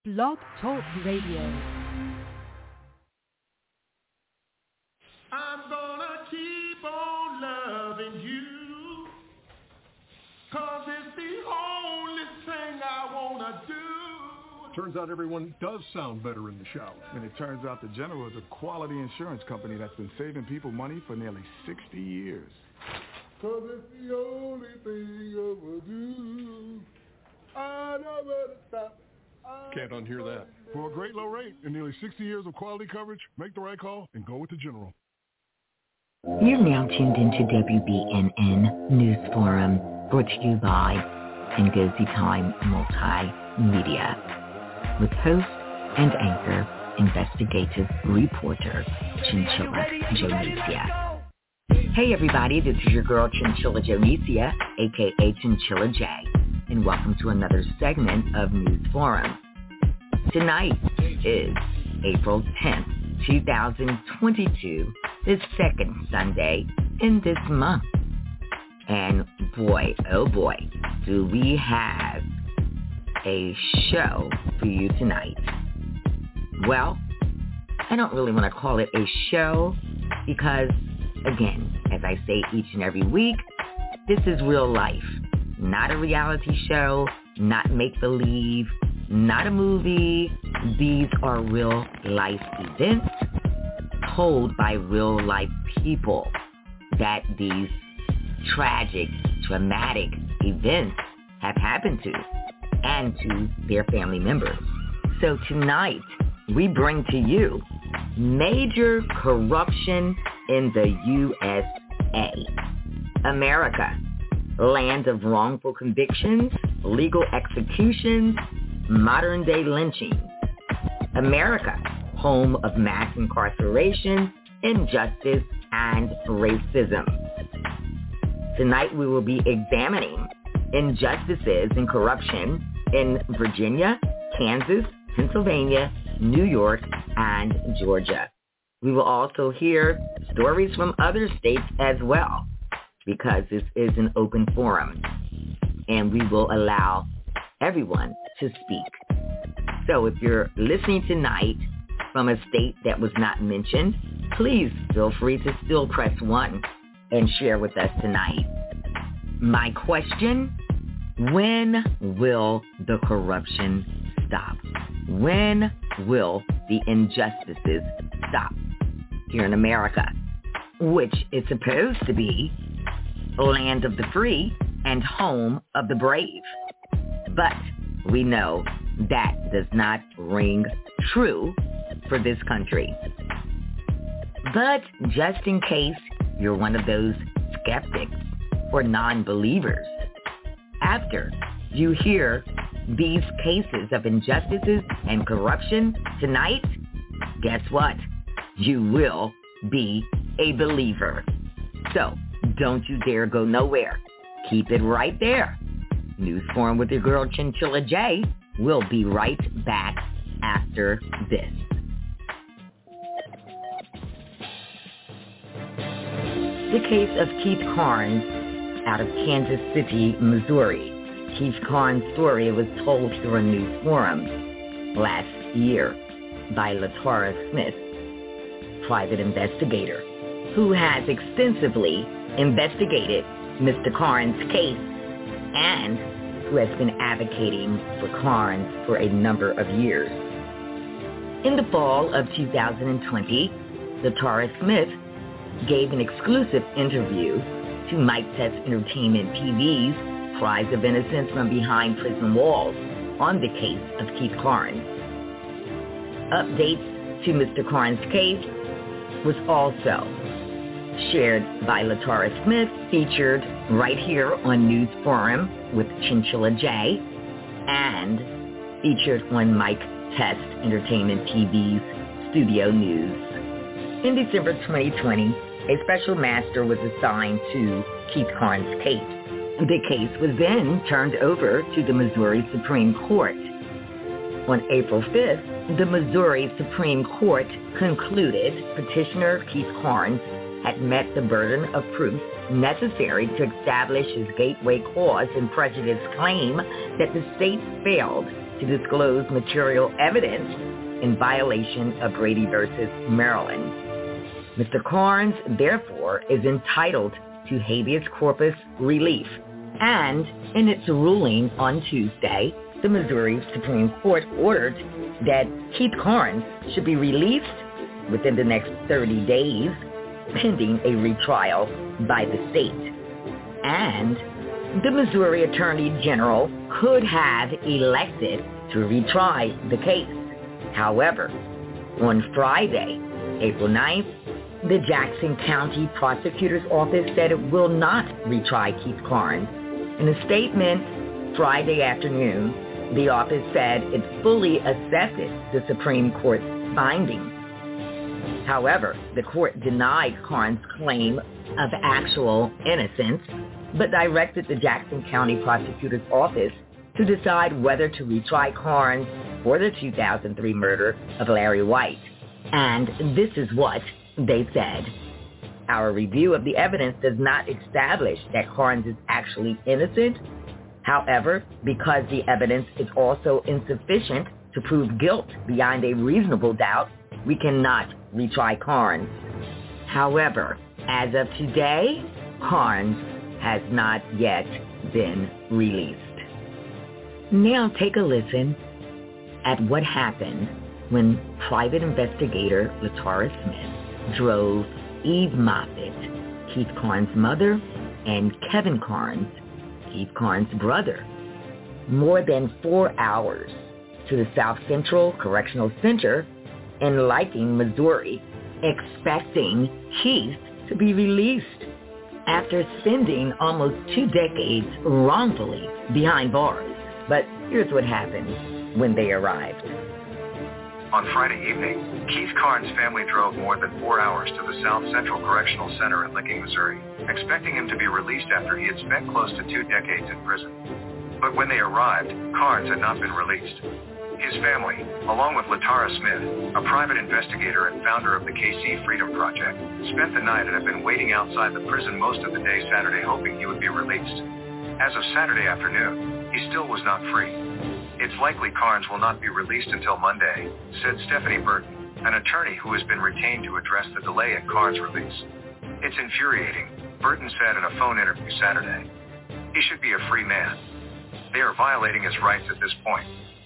Blog Talk Radio. I'm gonna keep on loving you, 'cause it's the only thing I wanna do. Turns out everyone does sound better in the shower. And it turns out the General is a quality insurance company that's been saving people money for nearly 60 years. 'Cause it's the only thing I wanna do. I never stop. Can't unhear that. For a great low rate and nearly 60 years of quality coverage, make the right call and go with the General. You're now tuned into WBNN News Forum, brought to you by Ngozi Time Multimedia, with host and anchor, investigative reporter, Chinchilla Jonesia. Hey everybody, this is your girl Chinchilla Jonesia, aka Chinchilla J, and welcome to another segment of News Forum. Tonight is April 10th, 2022, the second Sunday in this month. And boy, oh boy, do we have a show for you tonight. Well, I don't really want to call it a show because, again, as I say each and every week, this is real life. Not a reality show, not make-believe, not a movie. These are real life events told by real life people that these tragic, traumatic events have happened to and to their family members. So tonight, we bring to you major corruption in the USA. America, land of wrongful convictions, legal executions, modern-day lynching. America, home of mass incarceration, injustice, and racism. Tonight we will be examining injustices and corruption in Virginia, Kansas, Pennsylvania, New York, and Georgia. We will also hear stories from other states as well, because this is an open forum, and we will allow everyone to speak. So if you're listening tonight from a state that was not mentioned, please feel free to still press 1 and share with us tonight. My question, when will the corruption stop? When will the injustices stop here in America, which is supposed to be land of the free and home of the brave? But we know that does not ring true for this country. But just in case you're one of those skeptics or non-believers, after you hear these cases of injustices and corruption tonight, guess what? You will be a believer. So don't you dare go nowhere. Keep it right there. News Forum with your girl Chinchilla J. We'll be right back after this. The case of Keith Carnes out of Kansas City, Missouri. Keith Carnes' story was told through a News Forum last year by LaTara Smith, private investigator, who has extensively investigated Mr. Carnes' case and who has been advocating for Carnes for a number of years. In the fall of 2020, LaTara Smith gave an exclusive interview to Mike Test Entertainment TV's Cries of Innocence from Behind Prison Walls on the case of Keith Carnes. Updates to Mr. Carnes' case was also shared by LaTara Smith, featured right here on News Forum with Chinchilla J, and featured on Mike Test Entertainment TV's Studio News. In December 2020, a special master was assigned to Keith Carnes' case. The case was then turned over to the Missouri Supreme Court. On April 5th, the Missouri Supreme Court concluded petitioner Keith Carnes had met the burden of proof necessary to establish his gateway cause and prejudice claim that the state failed to disclose material evidence in violation of Brady versus Maryland. Mr. Carnes, therefore, is entitled to habeas corpus relief. And in its ruling on Tuesday, the Missouri Supreme Court ordered that Keith Carnes should be released within the next 30 days, pending a retrial by the state. And the Missouri Attorney General could have elected to retry the case. However, on Friday, April 9th, the Jackson County Prosecutor's Office said it will not retry Keith Carnes. In a statement Friday afternoon, the office said it fully accepted the Supreme Court's findings. However, the court denied Carnes' claim of actual innocence, but directed the Jackson County Prosecutor's Office to decide whether to retry Carnes for the 2003 murder of Larry White. And this is what they said. Our review of the evidence does not establish that Carnes is actually innocent. However, because the evidence is also insufficient to prove guilt beyond a reasonable doubt, we cannot retry Carnes. However, as of today, Carnes has not yet been released. Now take a listen at what happened when private investigator Latara Smith drove Eve Moffitt, Keith Carnes' mother, and Kevin Carnes, Keith Carnes' brother, more than 4 hours to the South Central Correctional Center in Licking, Missouri, expecting Keith to be released after spending almost 2 decades wrongfully behind bars. But here's what happened when they arrived. On Friday evening, Keith Carnes' family drove more than 4 hours to the South Central Correctional Center in Licking, Missouri, expecting him to be released after he had spent close to 2 decades in prison. But when they arrived, Carnes had not been released. His family, along with Latara Smith, a private investigator and founder of the KC Freedom Project, spent the night and have been waiting outside the prison most of the day Saturday hoping he would be released. As of Saturday afternoon, he still was not free. It's likely Carnes will not be released until Monday, said Stephanie Burton, an attorney who has been retained to address the delay in Carnes' release. It's infuriating, Burton said in a phone interview Saturday. He should be a free man. They are violating his rights at this point.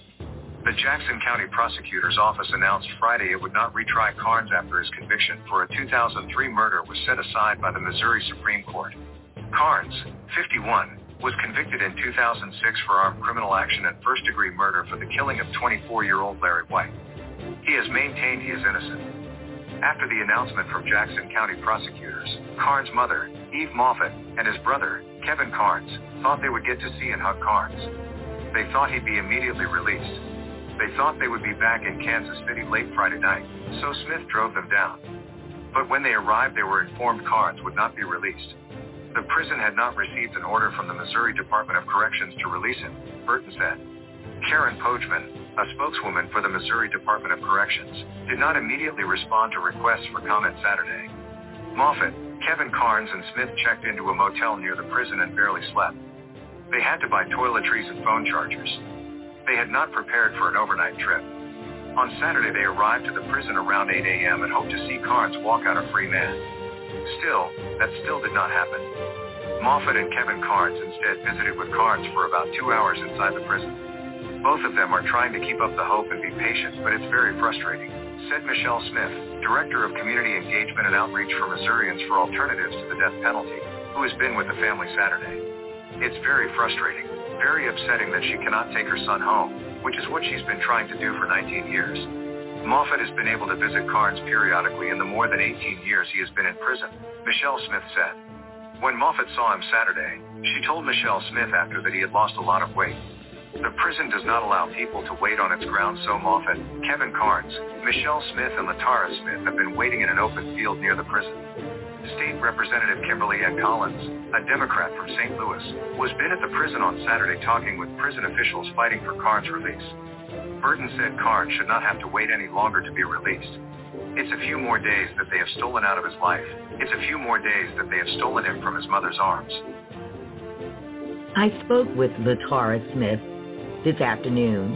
The Jackson County Prosecutor's Office announced Friday it would not retry Carnes after his conviction for a 2003 murder was set aside by the Missouri Supreme Court. Carnes, 51, was convicted in 2006 for armed criminal action and first-degree murder for the killing of 24-year-old Larry White. He has maintained he is innocent. After the announcement from Jackson County prosecutors, Carnes' mother, Eve Moffitt, and his brother, Kevin Carnes, thought they would get to see and hug Carnes. They thought he'd be immediately released. They thought they would be back in Kansas City late Friday night, so Smith drove them down. But when they arrived, they were informed Carnes would not be released. The prison had not received an order from the Missouri Department of Corrections to release him, Burton said. Karen Poachman, a spokeswoman for the Missouri Department of Corrections, did not immediately respond to requests for comment Saturday. Moffitt, Kevin Carnes, and Smith checked into a motel near the prison and barely slept. They had to buy toiletries and phone chargers. They had not prepared for an overnight trip. On Saturday, they arrived to the prison around 8 a.m. and hoped to see Carnes walk out a free man. Still, that did not happen. Moffitt and Kevin Carnes instead visited with Carnes for about 2 hours inside the prison. Both of them are trying to keep up the hope and be patient, but it's very frustrating, said Michelle Smith, Director of Community Engagement and Outreach for Missourians for Alternatives to the Death Penalty, who has been with the family Saturday. It's very frustrating, very upsetting that she cannot take her son home, which is what she's been trying to do for 19 years. Moffitt has been able to visit Carnes periodically in the more than 18 years he has been in prison, Michelle Smith said. When Moffitt saw him Saturday, she told Michelle Smith after that he had lost a lot of weight. The prison does not allow people to wait on its grounds, so Moffitt, Kevin Carnes, Michelle Smith, and Latara Smith have been waiting in an open field near the prison. State Representative Kimberly Ann Collins, a Democrat from St. Louis, was been at the prison on Saturday talking with prison officials fighting for Carnes' release. Burton said Carnes should not have to wait any longer to be released. It's a few more days that they have stolen out of his life. It's a few more days that they have stolen him from his mother's arms. I spoke with Latara Smith this afternoon,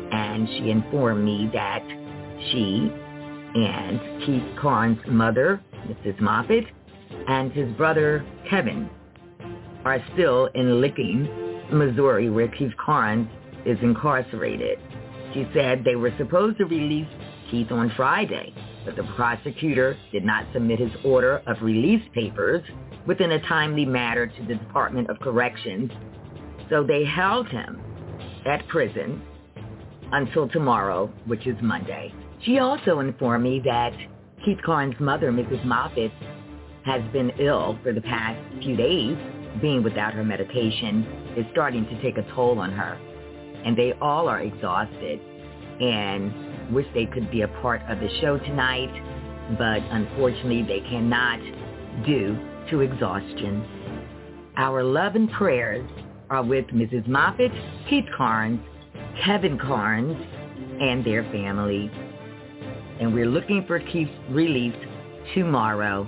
and she informed me that she and Keith Carnes' mother, Mrs. Moffitt, and his brother, Kevin, are still in Licking, Missouri, where Keith Carnes is incarcerated. She said they were supposed to release Keith on Friday, but the prosecutor did not submit his order of release papers within a timely manner to the Department of Corrections, so they held him at prison until tomorrow, which is Monday. She also informed me that Keith Carnes' mother, Mrs. Moffitt, has been ill for the past few days. Being without her medication is starting to take a toll on her, and they all are exhausted and wish they could be a part of the show tonight, but unfortunately they cannot due to exhaustion. Our love and prayers are with Mrs. Moffitt, Keith Carnes, Kevin Carnes, and their family. And we're looking for Keith's release tomorrow.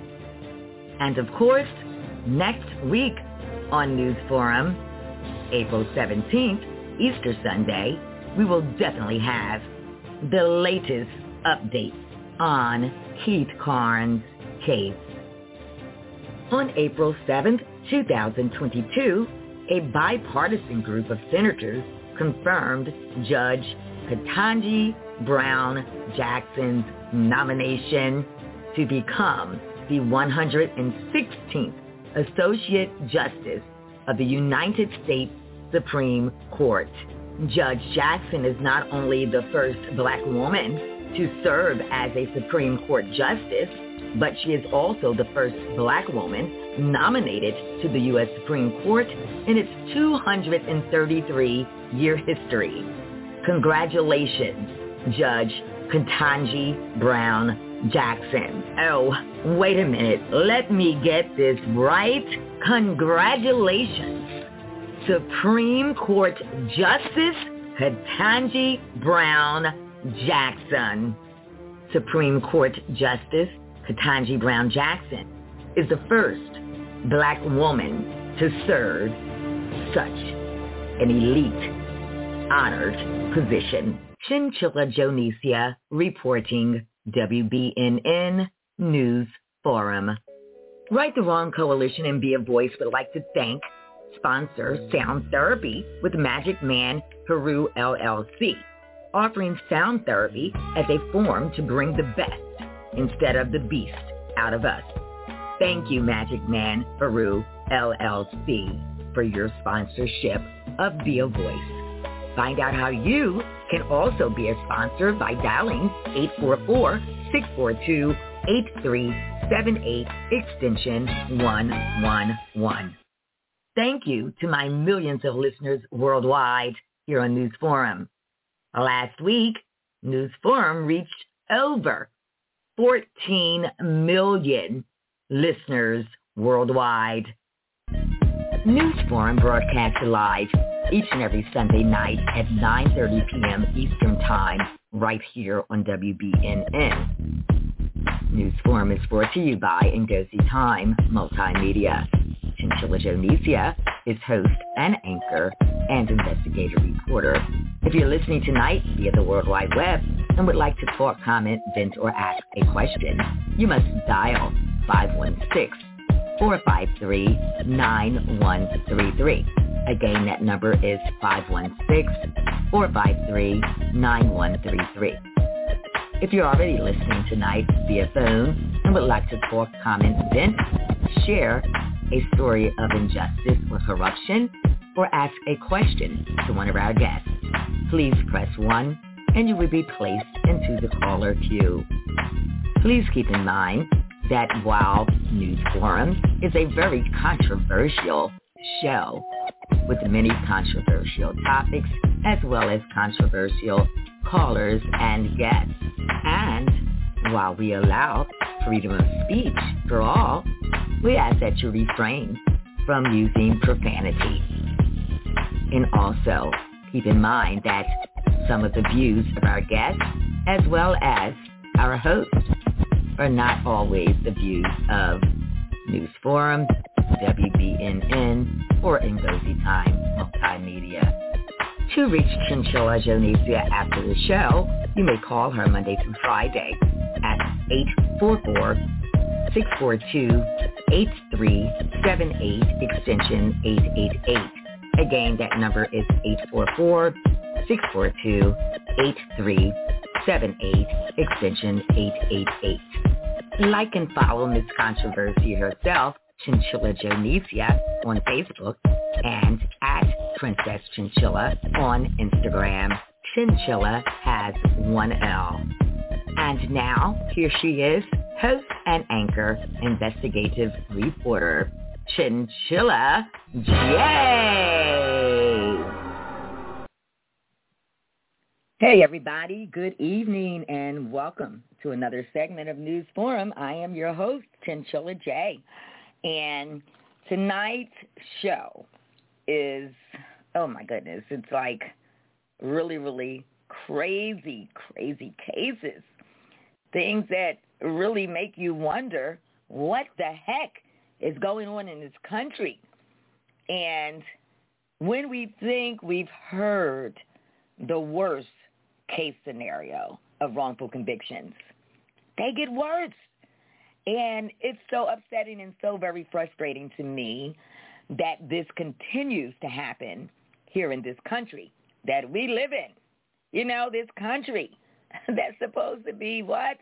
And of course, next week on News Forum, April 17th, Easter Sunday, we will definitely have the latest update on Keith Carnes' case. On April 7th, 2022, a bipartisan group of senators confirmed Judge Ketanji Brown Jackson's nomination to become the 116th Associate Justice of the United States Supreme Court. Judge Jackson is not only the first black woman to serve as a Supreme Court justice, but she is also the first black woman nominated to the U.S. Supreme Court in its 233-year history. Congratulations, Judge Ketanji Brown Jackson. Oh, wait a minute. Let me get this right. Congratulations, Supreme Court Justice Ketanji Brown Jackson. Supreme Court Justice Ketanji Brown Jackson is the first black woman to serve such an elite, honored position. Chinchilla Jonicia reporting, WBNN News Forum. Right the Wrong Coalition and Be a Voice would like to thank sponsor Sound Therapy with Magic Man Peru LLC, offering sound therapy as a form to bring the best instead of the beast out of us. Thank you, Magic Man Peru LLC, for your sponsorship of Be a Voice. Find out how you can also be a sponsor by dialing 844-642-8378 extension 111. Thank you to my millions of listeners worldwide here on News Forum. Last week, News Forum reached over 14 million listeners worldwide. News Forum broadcasts live each and every Sunday night at 9:30 p.m. Eastern Time, right here on WBNN. News Forum is brought to you by Ngozi Time Multimedia. Chinchilla Jonicia is host and anchor and investigative reporter. If you're listening tonight via the World Wide Web and would like to talk, comment, vent, or ask a question, you must dial 516-453-9133. Again, that number is 516-453-9133. If you're already listening tonight via phone and would like to talk, comment, vent, share a story of injustice or corruption, or ask a question to one of our guests, please press 1 and you will be placed into the caller queue. Please keep in mind that while News Forum is a very controversial show with many controversial topics as well as controversial callers and guests, and while we allow freedom of speech for all, we ask that you refrain from using profanity. And also keep in mind that some of the views of our guests as well as our hosts are not always the views of News Forum, WBNN, or Ngozi Time Multimedia. To reach Chinchilla Jonesia after the show, you may call her Monday through Friday at 844-642-8378, extension 888. Again, that number is 844-642-8378, extension 888. Like and follow Miss Controversy herself, Chinchilla Jonesia, on Facebook, and at Princess Chinchilla on Instagram. Chinchilla has one L. And now, here she is, host and anchor, investigative reporter, Chinchilla J. Hey everybody, good evening and welcome to another segment of News Forum. I am your host, Chinchilla J. And tonight's show is, oh my goodness, it's like really, really crazy cases. Things that really make you wonder what the heck is going on in this country. And when we think we've heard the worst case scenario of wrongful convictions, they get worse. And it's so upsetting and so very frustrating to me that this continues to happen here in this country that we live in. You know, this country that's supposed to be what?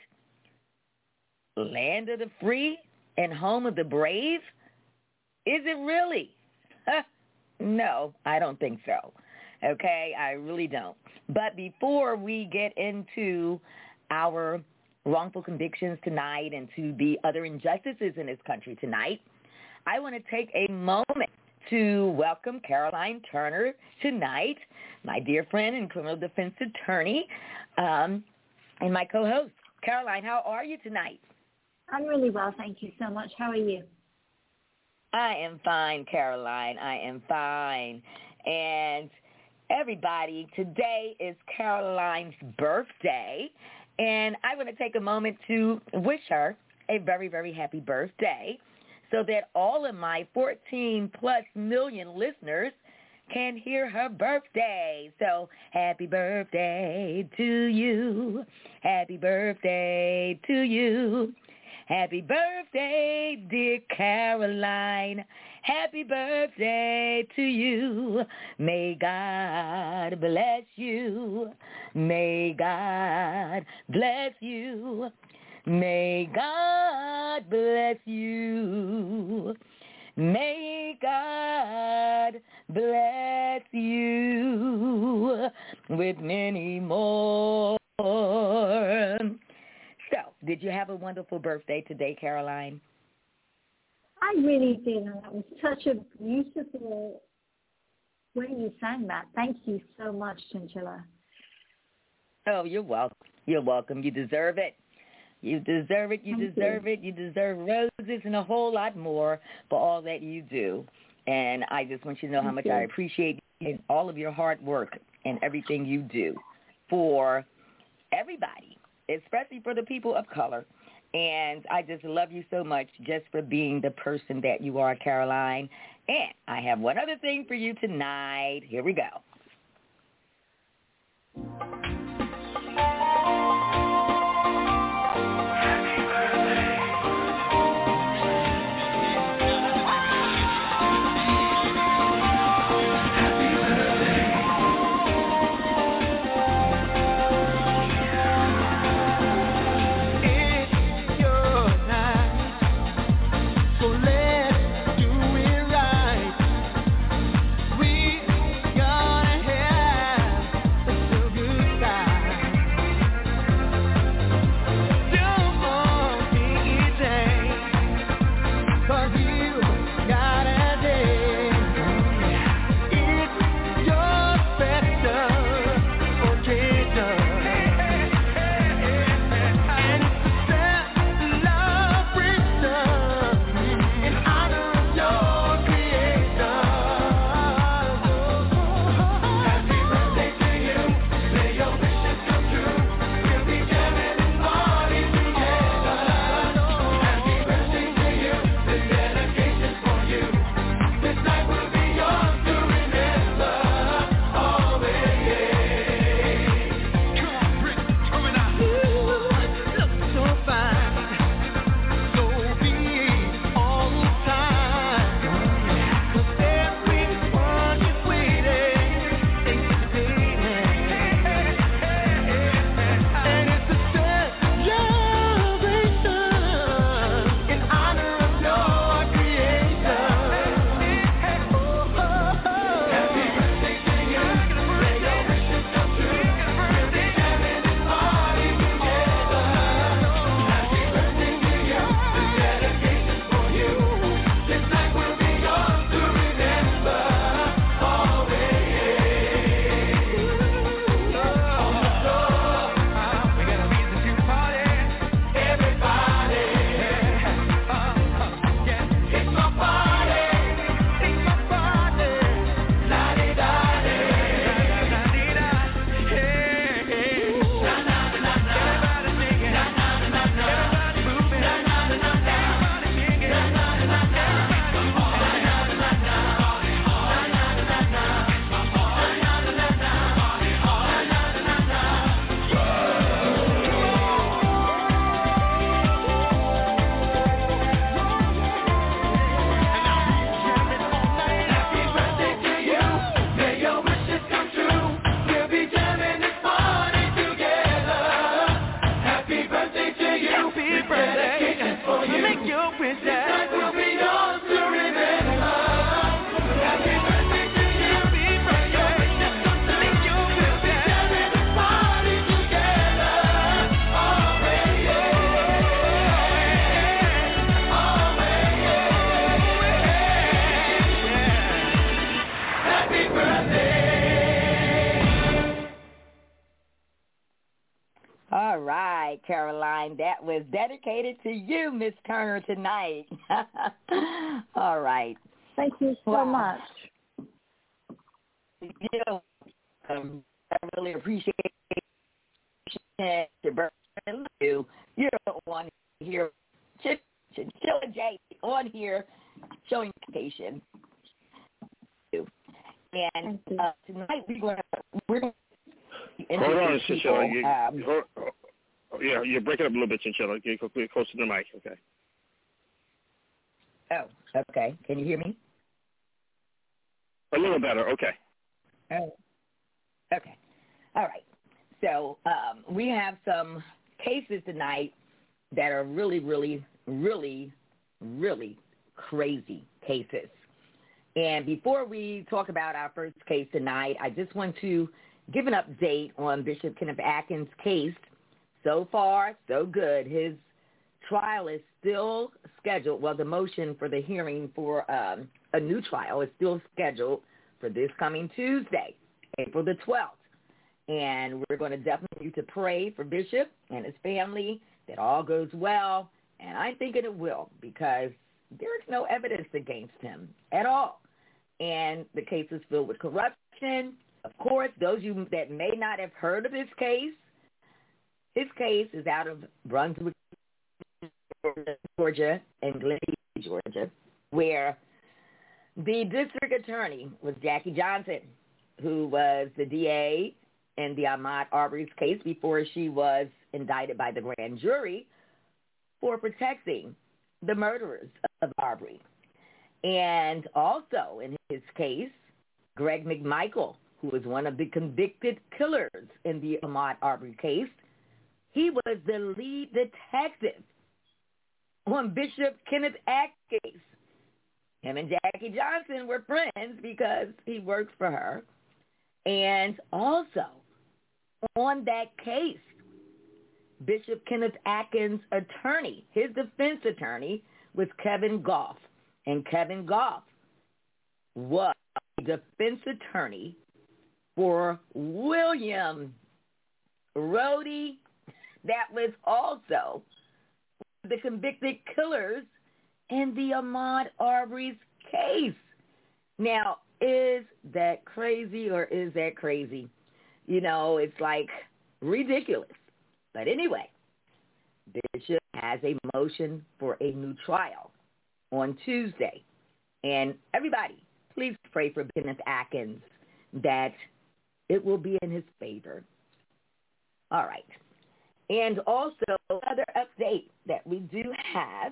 Land of the free and home of the brave? Is it really? No, I don't think so. Okay, I really don't. But before we get into our wrongful convictions tonight and to the other injustices in this country tonight, I want to take a moment to welcome Caroline Turner tonight, my dear friend and criminal defense attorney, and my co-host. Caroline, how are you tonight? I'm really well, thank you so much. How are you? I am fine, Caroline. I am fine. And everybody, today is Caroline's birthday, and I want to take a moment to wish her a very, very happy birthday so that all of my 14-plus million listeners can hear her birthday. So happy birthday to you. Happy birthday to you. Happy birthday, dear Caroline. Happy birthday to you. May God bless you. May God bless you. May God bless you. May God bless you with many more. So, did you have a wonderful birthday today, Caroline? I really did, and that was such a beautiful way you sang that. Thank you so much, Chinchilla. Oh, you're welcome. You're welcome. You deserve it. You deserve it. You deserve it. You deserve roses and a whole lot more for all that you do. And I just want you to know how much I appreciate you and all of your hard work and everything you do for everybody, especially for the people of color. And I just love you so much just for being the person that you are, Caroline. And I have one other thing for you tonight. Here we go. Good All right, Caroline, that was dedicated to you, Miss Turner, tonight. All right. Thank you so much. You're welcome. I really appreciate you. You're the one here, Chinchilla J, on here showing education. And tonight we're going to hold on, Chinchilla. Yeah, you're breaking up a little bit, Chinchilla. Get closer to the mic, okay? Oh, okay. Can you hear me? A little better, okay. Oh, okay. All right. So we have some cases tonight that are really, really, really, really crazy cases. And before we talk about our first case tonight, I just want to give an update on Bishop Kenneth Atkins' case. So far, so good. His trial is still scheduled. Well, the motion for the hearing for a new trial is still scheduled for this coming Tuesday, April the 12th. And we're going to definitely need to pray for Bishop and his family that all goes well. And I'm thinking it will, because there's no evidence against him at all. And the case is filled with corruption. Of course, those of you that may not have heard of his case is out of Brunswick, Georgia, and Glen, Georgia, where the district attorney was Jackie Johnson, who was the DA in the Ahmaud Arbery's case before she was indicted by the grand jury for protecting the murderers of Arbery. And also in his case, Greg McMichael, who was one of the convicted killers in the Ahmaud Arbery case, he was the lead detective on Bishop Kenneth Atkins' case. Him and Jackie Johnson were friends because he worked for her. And also on that case, Bishop Kenneth Atkins' attorney, his defense attorney, was Kevin Goff. And Kevin Goff was the defense attorney for William Rhodey. That was also the convicted killers in the Ahmaud Arbery's case. Now, is that crazy or is that crazy? You know, it's like ridiculous. But anyway, Bishop has a motion for a new trial on Tuesday. And everybody, please pray for Kenneth Atkins that it will be in his favor. All right. And also, another update that we do have.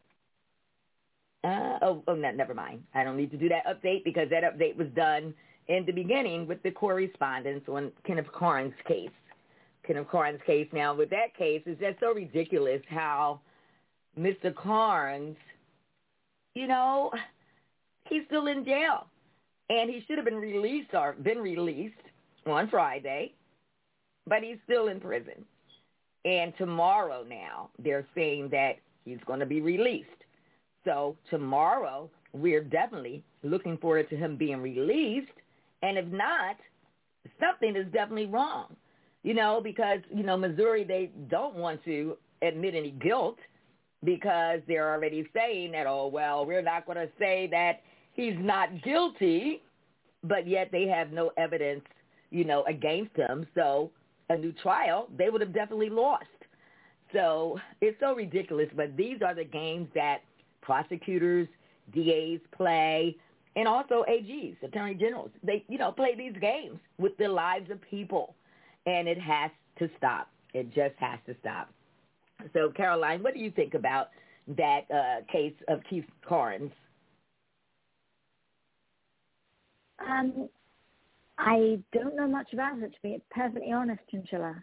Never mind. I don't need to do that update because that update was done in the beginning with the correspondence on Kenneth Carnes' case. Kenneth Carnes' case. Now, with that case, it's just so ridiculous how Mr. Carnes, you know, he's still in jail. And he should have been released on Friday, but he's still in prison. And tomorrow now, they're saying that he's going to be released. So tomorrow, we're definitely looking forward to him being released. And if not, something is definitely wrong. You know, because, you know, Missouri, they don't want to admit any guilt because they're already saying that, oh, well, we're not going to say that he's not guilty, but yet they have no evidence, you know, against him. So a new trial, they would have definitely lost. So it's so ridiculous. But these are the games that prosecutors, DAs play, and also AGs, attorney generals. They, you know, play these games with the lives of people. And it has to stop. It just has to stop. So, Caroline, what do you think about that case of Keith Carnes? I don't know much about it, to be perfectly honest, Chinchilla.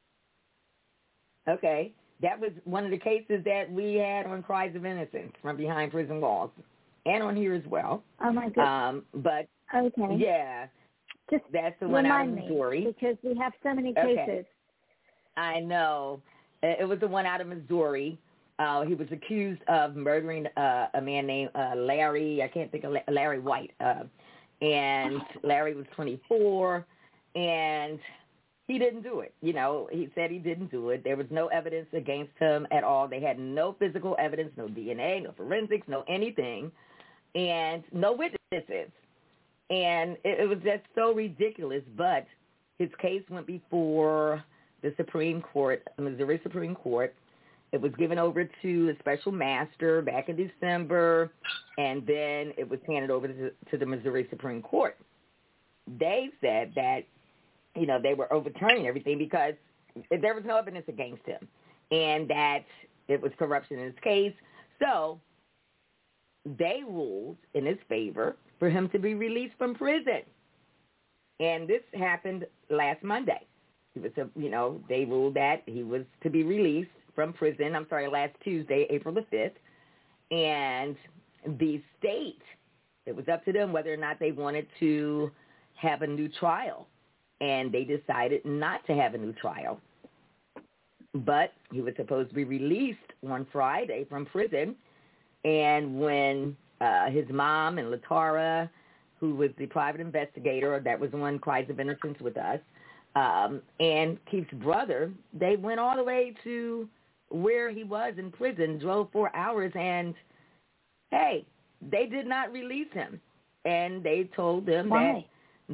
Okay. That was one of the cases that we had on Cries of Innocence from Behind Prison Walls, and on here as well. Oh, my goodness. But, okay. Yeah. Just that's the one out of Missouri. Remind me, because we have so many cases. Okay. I know. It was the one out of Missouri. He was accused of murdering a man named Larry. I can't think of Larry White. And Larry was 24. And he didn't do it. He said he didn't do it. There was no evidence against him at all. They had no physical evidence, no DNA, no forensics, no anything, and no witnesses. And it was just so ridiculous. But his case went before the Supreme Court, the Missouri Supreme Court. It was given over to a special master back in December, and then it was handed over to the Missouri Supreme Court. They said that, they were overturning everything because there was no evidence against him and that it was corruption in his case. So they ruled in his favor for him to be released from prison. And this happened last Monday. He was, they ruled that he was to be released from prison, last Tuesday, April the 5th. And the state, it was up to them whether or not they wanted to have a new trial. And they decided not to have a new trial. But he was supposed to be released on Friday from prison. And when his mom and Latara, who was the private investigator, that was on Cries of Innocence with us, and Keith's brother, they went all the way to where he was in prison, drove 4 hours, and, hey, they did not release him. And they told them that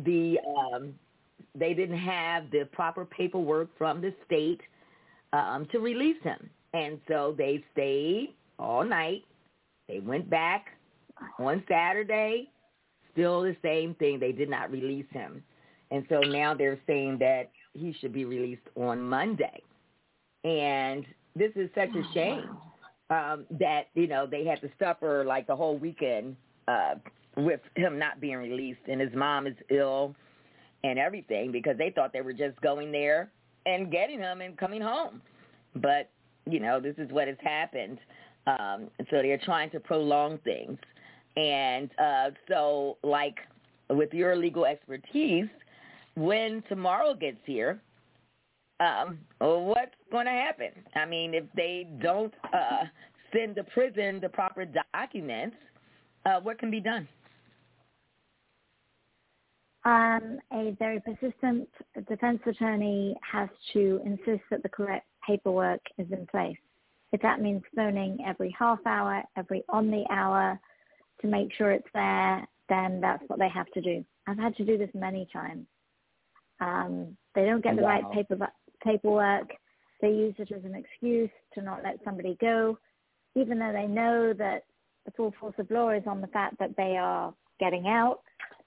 they didn't have the proper paperwork from the state to release him. And so they stayed all night. They went back on Saturday, still the same thing. They did not release him. And so now they're saying that he should be released on Monday. And this is such a shame that, they had to suffer like the whole weekend with him not being released. And his mom is ill and everything because they thought they were just going there and getting him and coming home. But, this is what has happened. So they're trying to prolong things. And so, like, with your legal expertise, when tomorrow gets here, what's going to happen? I mean, if they don't send to prison the proper documents, what can be done? A very persistent defense attorney has to insist that the correct paperwork is in place. If that means phoning every half hour, every on the hour to make sure it's there, then that's what they have to do. I've had to do this many times. They don't get the right paperwork. They use it as an excuse to not let somebody go, even though they know that the full force of law is on the fact that they are getting out.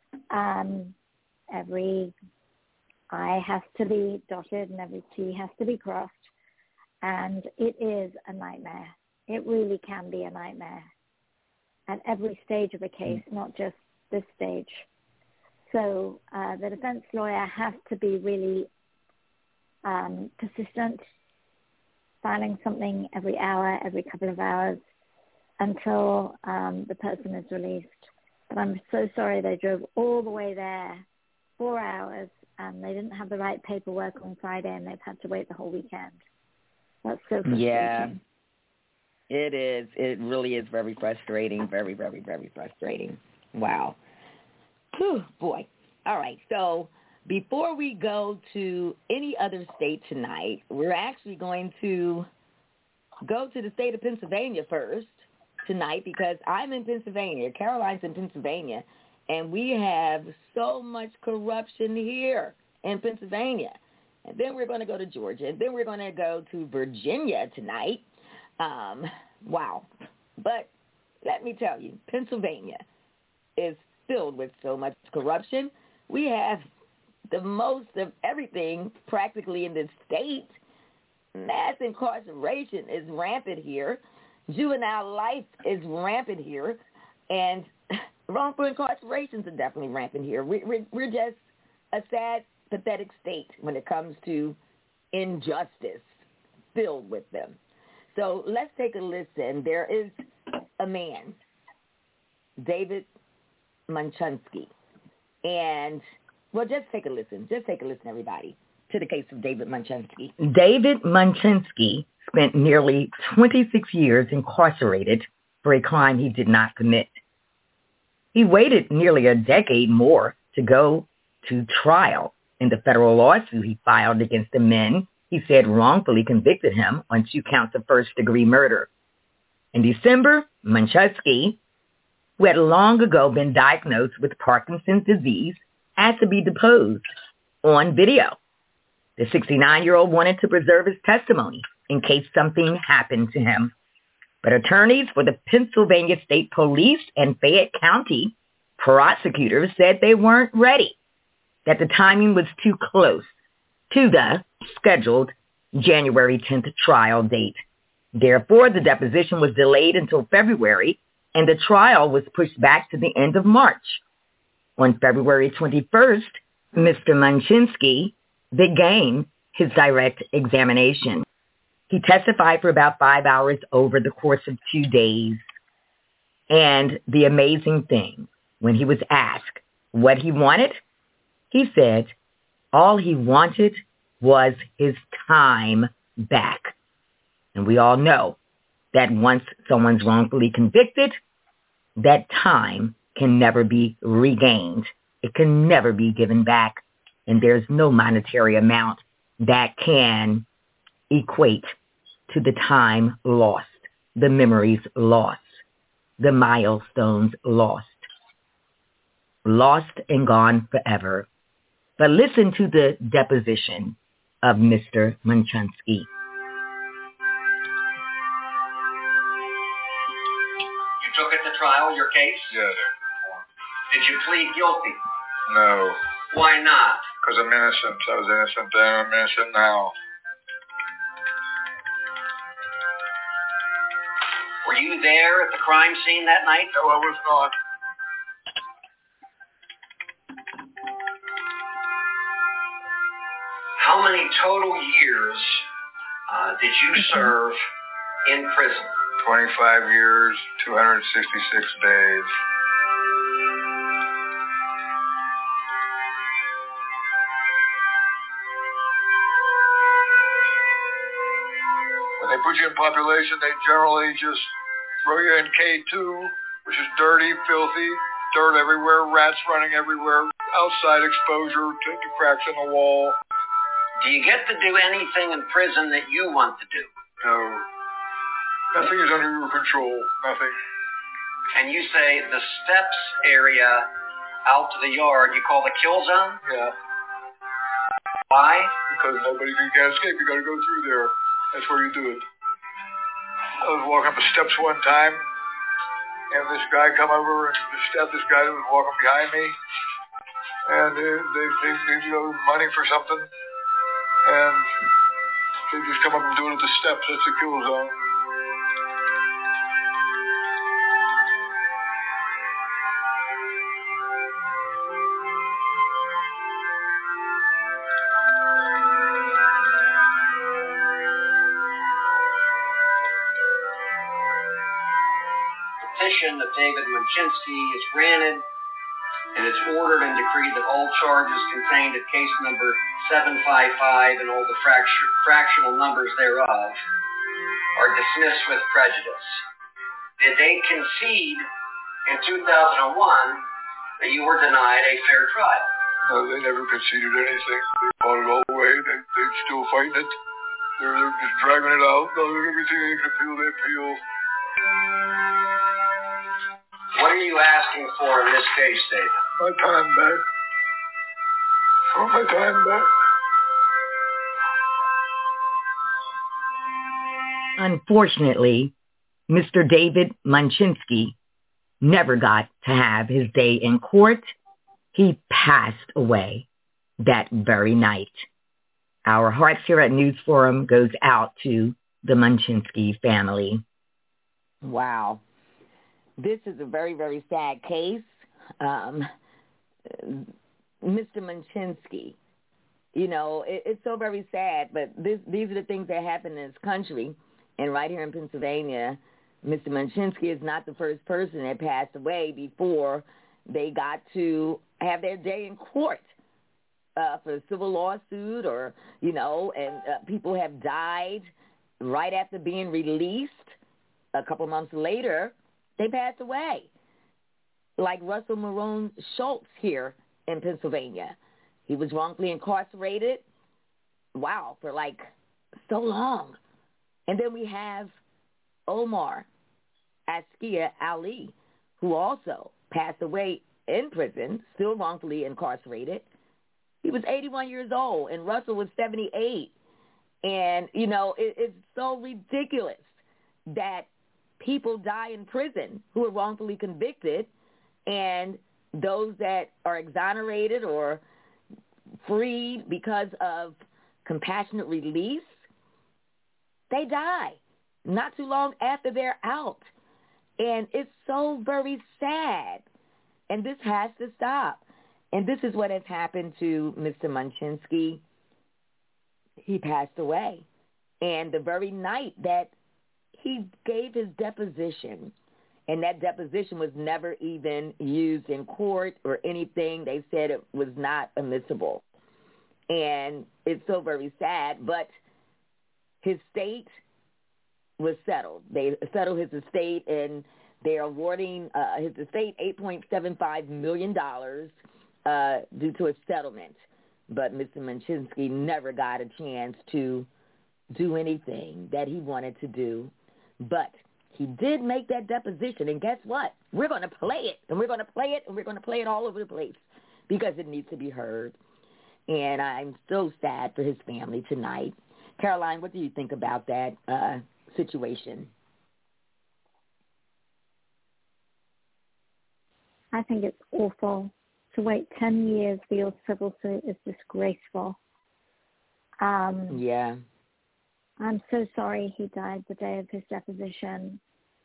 Every I has to be dotted and every T has to be crossed. And it is a nightmare. It really can be a nightmare at every stage of a case, not just this stage. So the defense lawyer has to be really persistent, filing something every hour, every couple of hours until the person is released. But I'm so sorry they drove all the way there, 4 hours, and they didn't have the right paperwork on Friday, and they've had to wait the whole weekend. That's so frustrating. Yeah, it is. It really is very frustrating, very, very, very frustrating. Wow. Whew, boy. All right, so before we go to any other state tonight, we're actually going to go to the state of Pennsylvania first tonight because I'm in Pennsylvania. Caroline's in Pennsylvania, and we have so much corruption here in Pennsylvania. And then we're going to go to Georgia, and then we're going to go to Virginia tonight. Wow. But let me tell you, Pennsylvania is filled with so much corruption. We have the most of everything practically in this state. Mass incarceration is rampant here. Juvenile life is rampant here. And wrongful incarcerations are definitely rampant here. We're just a sad, pathetic state when it comes to injustice filled with them. So let's take a listen. There is a man, David Munchensky. And, well, just take a listen. Just take a listen, everybody, to the case of David Munchensky. David Munchensky spent nearly 26 years incarcerated for a crime he did not commit. He waited nearly a decade more to go to trial In the federal lawsuit he filed against the men he said wrongfully convicted him on 2 counts of first-degree murder. In December, Munchensky, who had long ago been diagnosed with Parkinson's disease, had to be deposed on video. The 69-year-old wanted to preserve his testimony in case something happened to him. But attorneys for the Pennsylvania State Police and Fayette County prosecutors said they weren't ready, that the timing was too close to the scheduled January 10th trial date. Therefore, the deposition was delayed until February, and the trial was pushed back to the end of March. On February 21st, Mr. Munchensky began his direct examination. He testified for about 5 hours over the course of 2 days. And the amazing thing, when he was asked what he wanted, he said all he wanted was his time back. And we all know that once someone's wrongfully convicted, that time can never be regained. It can never be given back. And there's no monetary amount that can equate to the time lost, the memories lost, the milestones lost. Lost and gone forever. But listen to the deposition of Mr. Munchensky. You took it to trial, your case? Yes. Did you plead guilty? No. Why not? Because I'm innocent. I was innocent then. I'm innocent now. Were you there at the crime scene that night? No, I was not. How many total years did you serve in prison? 25 years, 266 days. When they put you in population, they generally just throw you in K2, which is dirty, filthy, dirt everywhere, rats running everywhere, outside exposure to cracks in the wall. Do you get to do anything in prison that you want to do? No. Nothing is under your control. Nothing. And you say the steps area out to the yard you call the kill zone? Yeah. Why? Because nobody can escape. You got to go through there. That's where you do it. I was walking up the steps one time, and this guy come over and stabbed this guy that was walking behind me, and they needed money for something, and they just come up and do it at the steps. That's the kill zone. Of David Munchensky is granted, and it's ordered and decreed that all charges contained at case number 755 and all the fractional numbers thereof are dismissed with prejudice. Did they concede in 2001 that you were denied a fair trial? No, they never conceded anything. They fought it all the way. They're still fighting it. They're just dragging it out. No, everything they can appeal, they appeal. What are you asking for in this case, David? My time back. I want my time back. Unfortunately, Mr. David Munchensky never got to have his day in court. He passed away that very night. Our hearts here at News Forum goes out to the Munchensky family. Wow. This is a very, very sad case. Mr. Munchensky, you know, it's so very sad, but these are the things that happen in this country. And right here in Pennsylvania, Mr. Munchensky is not the first person that passed away before they got to have their day in court for a civil lawsuit or, you know, and people have died right after being released. A couple months later, they passed away, like Russell Marone Schultz here in Pennsylvania. He was wrongfully incarcerated, for like so long. And then we have Omar Askia Ali, who also passed away in prison, still wrongfully incarcerated. He was 81 years old, and Russell was 78. And, it's so ridiculous that people die in prison who are wrongfully convicted, and those that are exonerated or freed because of compassionate release, they die not too long after they're out. And it's so very sad. And this has to stop. And this is what has happened to Mr. Munchinski. He passed away. And the very night that he gave his deposition, and that deposition was never even used in court or anything. They said it was not admissible. And it's so very sad. But his estate was settled. They settled his estate, and they're awarding his estate $8.75 million due to a settlement. But Mr. Munchinski never got a chance to do anything that he wanted to do. But he did make that deposition, and guess what? We're going to play it, and we're going to play it, and we're going to play it all over the place because it needs to be heard. And I'm so sad for his family tonight. Caroline, what do you think about that situation? I think it's awful. To wait 10 years for your civil suit is disgraceful. Yeah. I'm so sorry he died the day of his deposition.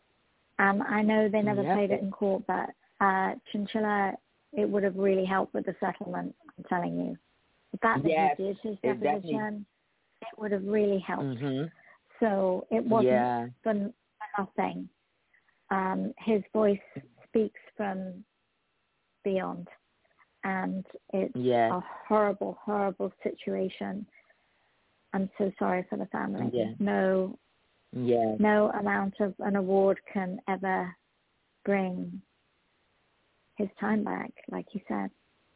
I know they never played it in court, but Chinchilla, it would have really helped with the settlement, I'm telling you. The fact that he did his deposition, it would have really helped. Mm-hmm. So it wasn't for nothing. His voice speaks from beyond. And it's a horrible, horrible situation. I'm so sorry for the family. Yeah. No amount of an award can ever bring his time back, like you said.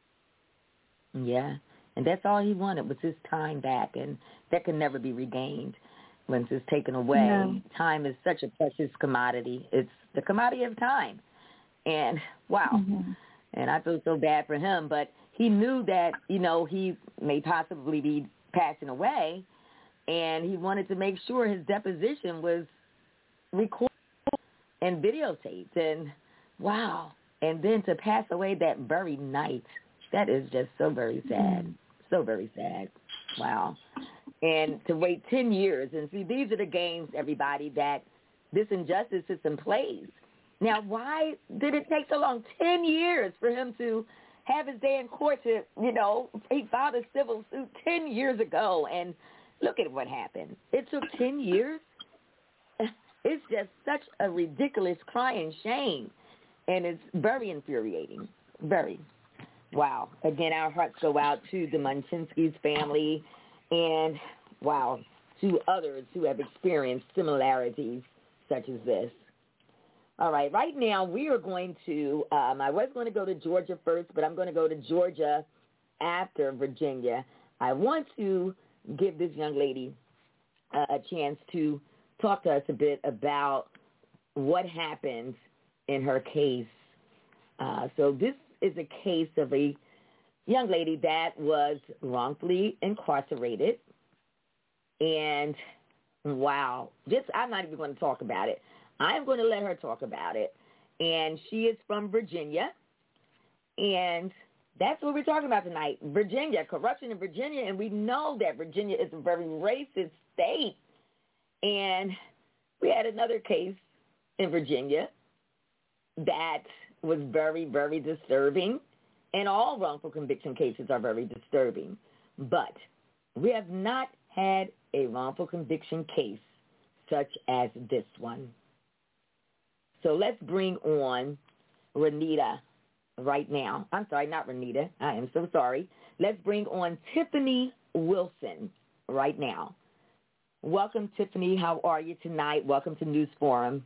Yeah, and that's all he wanted was his time back, and that can never be regained once it's taken away. No. Time is such a precious commodity. It's the commodity of time. And, wow. Mm-hmm. And I feel so bad for him, but he knew that, he may possibly be passing away, and he wanted to make sure his deposition was recorded and videotaped. And, wow. And then to pass away that very night, that is just so very sad. Mm. So very sad. Wow. And to wait 10 years, and see, these are the games, everybody, that this injustice system plays. Now, why did it take so long? 10 years for him to have his day in court to, he filed a civil suit 10 years ago, and look at what happened. It took 10 years. It's just such a ridiculous crying shame, and it's very infuriating. Very. Wow. Again, our hearts go out to the Munchinski's family and, wow, to others who have experienced similarities such as this. All right, right now we are going to, I was going to go to Georgia first, but I'm going to go to Georgia after Virginia. I want to give this young lady a chance to talk to us a bit about what happened in her case. So this is a case of a young lady that was wrongfully incarcerated. And, wow, I'm not even going to talk about it. I'm going to let her talk about it. And she is from Virginia. And that's what we're talking about tonight. Virginia, corruption in Virginia. And we know that Virginia is a very racist state. And we had another case in Virginia that was very, very disturbing. And all wrongful conviction cases are very disturbing. But we have not had a wrongful conviction case such as this one. So let's bring on Renita right now. I'm sorry, not Renita. I am so sorry. Let's bring on Tiffany Wilson right now. Welcome, Tiffany. How are you tonight? Welcome to News Forum.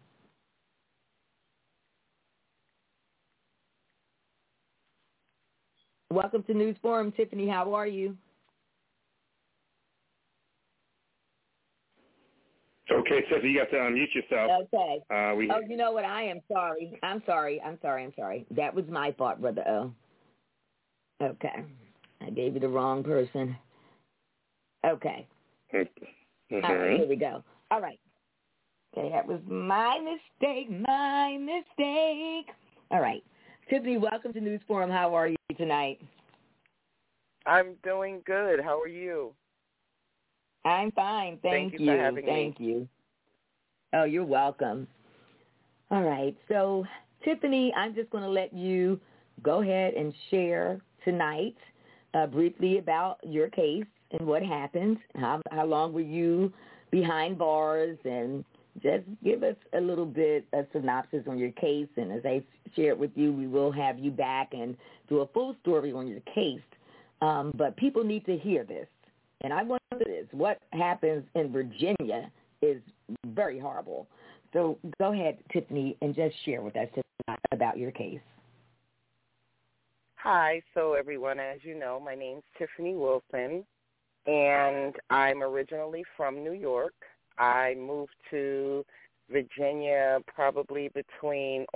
Welcome to News Forum, Tiffany. How are you? Okay, Tiffany, you have to unmute yourself. Okay. You know what? I am sorry. I'm sorry. That was my fault, Brother O. Okay. I gave you the wrong person. Okay. Mm-hmm. All right, here we go. All right. Okay, that was my mistake. All right. Tiffany, welcome to News Forum. How are you tonight? I'm doing good. How are you? I'm fine. Thank you. For having Thank me. you. Oh, you're welcome. All right. So, Tiffany, I'm just going to let you go ahead and share tonight briefly about your case and what happened. How long were you behind bars? And just give us a little bit of synopsis on your case. And as I shared with you, we will have you back and do a full story on your case. But people need to hear this. And I want to this. What happens in Virginia is very horrible. So go ahead, Tiffany, and just share with us about your case. Hi. So, everyone, as you know, my name's Tiffany Wilson, and I'm originally from New York. I moved to Virginia probably between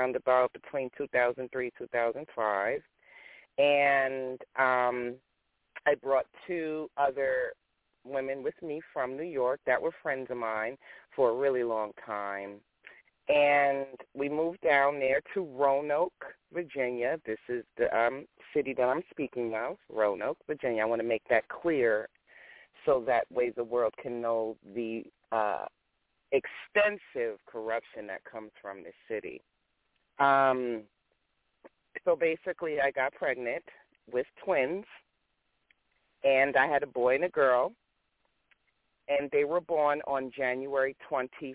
2003, 2005. And I brought two other women with me from New York that were friends of mine for a really long time. And we moved down there to Roanoke, Virginia. This is the city that I'm speaking of, Roanoke, Virginia. I want to make that clear so that way the world can know the extensive corruption that comes from this city. So basically I got pregnant with twins, and I had a boy and a girl, and they were born on January 21st.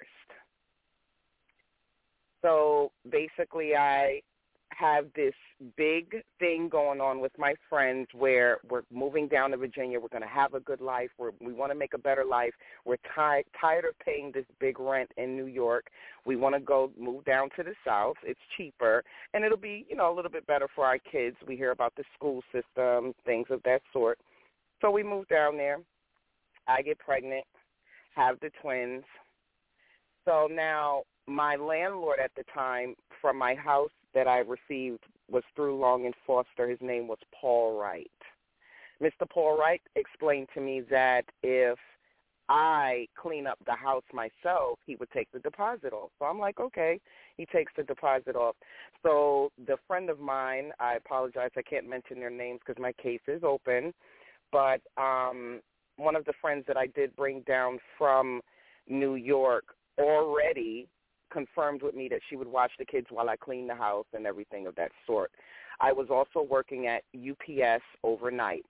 So basically I have this big thing going on with my friends where we're moving down to Virginia. We're going to have a good life. We want to make a better life. We're tired of paying this big rent in New York. We want to move down to the South. It's cheaper, and it'll be, a little bit better for our kids. We hear about the school system, things of that sort. So we moved down there. I get pregnant, have the twins. So now my landlord at the time from my house that I received was through Long & Foster. His name was Paul Wright. Mr. Paul Wright explained to me that if I clean up the house myself, he would take the deposit off. So I'm like, okay, he takes the deposit off. So the friend of mine, I apologize, I can't mention their names because my case is open, but one of the friends that I did bring down from New York already confirmed with me that she would watch the kids while I cleaned the house and everything of that sort. I was also working at UPS overnight.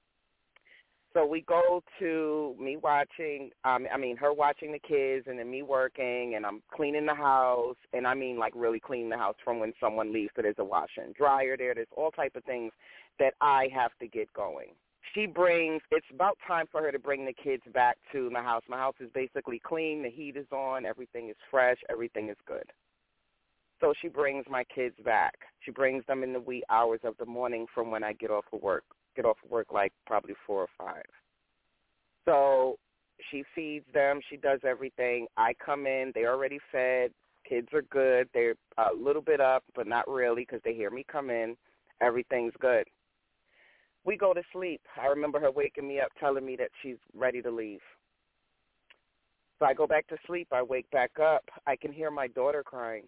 So we go to me watching, her watching the kids and then me working, and I'm cleaning the house, and I mean like really cleaning the house from when someone leaves. So there's a washer and dryer there. There's all type of things that I have to get going. It's about time for her to bring the kids back to my house. My house is basically clean. The heat is on. Everything is fresh. Everything is good. So she brings my kids back. She brings them in the wee hours of the morning from when I get off of work. Like probably 4 or 5. So she feeds them. She does everything. I come in. They're already fed. Kids are good. They're a little bit up, but not really because they hear me come in. Everything's good. We go to sleep. I remember her waking me up, telling me that she's ready to leave. So I go back to sleep. I wake back up. I can hear my daughter crying.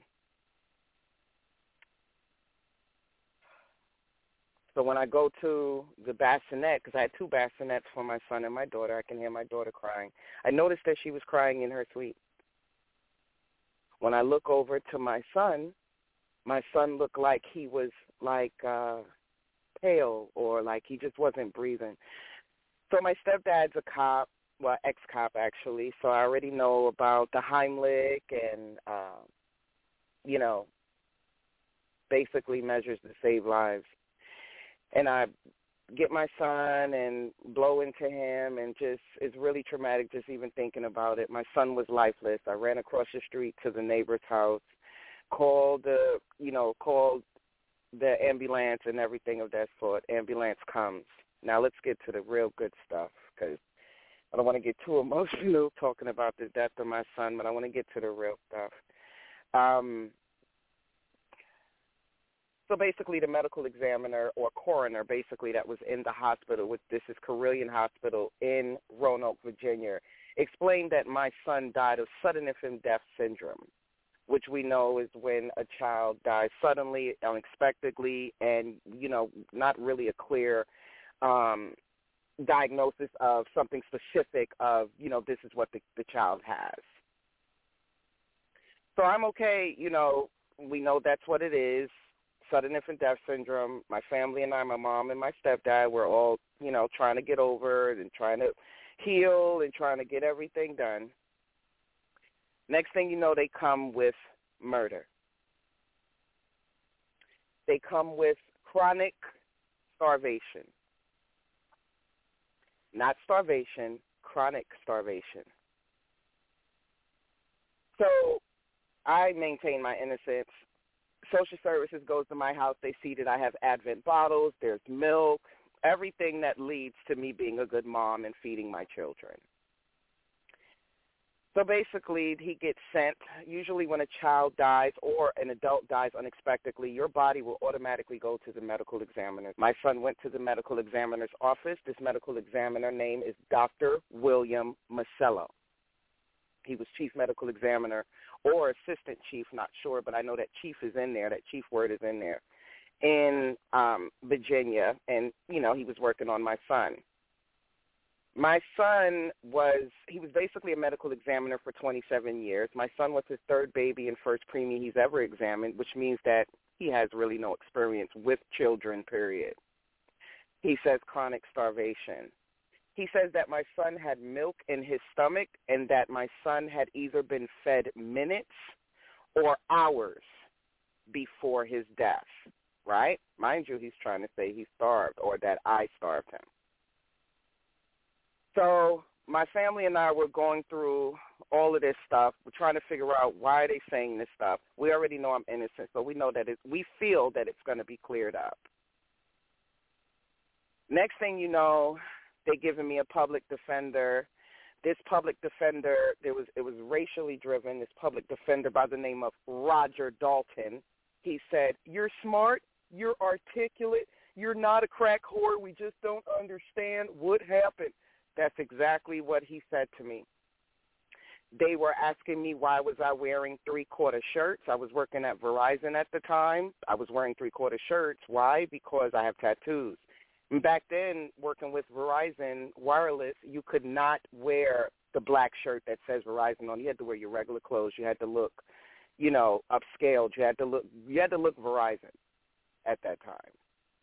So when I go to the bassinet, because I had 2 bassinets for my son and my daughter, I can hear my daughter crying. I noticed that she was crying in her sleep. When I look over to my son looked like he was pale, or like he just wasn't breathing. So my stepdad's a cop, well, ex-cop actually, so I already know about the Heimlich and, basically measures to save lives. And I get my son and blow into him, and it's really traumatic just even thinking about it. My son was lifeless. I ran across the street to the neighbor's house, called the ambulance and everything of that sort. Ambulance comes. Now let's get to the real good stuff, because I don't want to get too emotional talking about the death of my son, but I want to get to the real stuff. So basically the medical examiner or coroner basically that was in the hospital, this is Carilion Hospital in Roanoke, Virginia, explained that my son died of sudden infant death syndrome, which we know is when a child dies suddenly, unexpectedly, and, not really a clear diagnosis of something specific of, this is what the child has. So I'm okay, we know that's what it is, sudden infant death syndrome. My family and I, my mom and my stepdad, we're all, trying to get over it and trying to heal and trying to get everything done. Next thing you know, they come with murder. They come with chronic starvation. Not starvation, chronic starvation. So I maintain my innocence. Social services goes to my house. They see that I have Advent bottles. There's milk, everything that leads to me being a good mom and feeding my children. So basically, he gets sent. Usually when a child dies or an adult dies unexpectedly, your body will automatically go to the medical examiner. My son went to the medical examiner's office. This medical examiner name is Dr. William Masello. He was chief medical examiner or assistant chief, not sure, but I know that chief is in there, that chief word is in there, in Virginia, and, he was working on my son. My son he was basically a medical examiner for 27 years. My son was his third baby and first preemie he's ever examined, which means that he has really no experience with children, period. He says chronic starvation. He says that my son had milk in his stomach and that my son had either been fed minutes or hours before his death, right? Mind you, he's trying to say he starved or that I starved him. So my family and I were going through all of this stuff. We're trying to figure out why are they saying this stuff. We already know I'm innocent, so we know that we feel that it's going to be cleared up. Next thing you know, they giving me a public defender. This public defender, it was racially driven. This public defender by the name of Roger Dalton. He said, "You're smart, you're articulate, you're not a crack whore. We just don't understand what happened." That's exactly what he said to me. They were asking me why was I wearing 3/4 shirts. I was working at Verizon at the time. I was wearing 3/4 shirts. Why? Because I have tattoos. And back then, working with Verizon Wireless, you could not wear the black shirt that says Verizon on. You had to wear your regular clothes. You had to look, upscaled. You had to look Verizon at that time.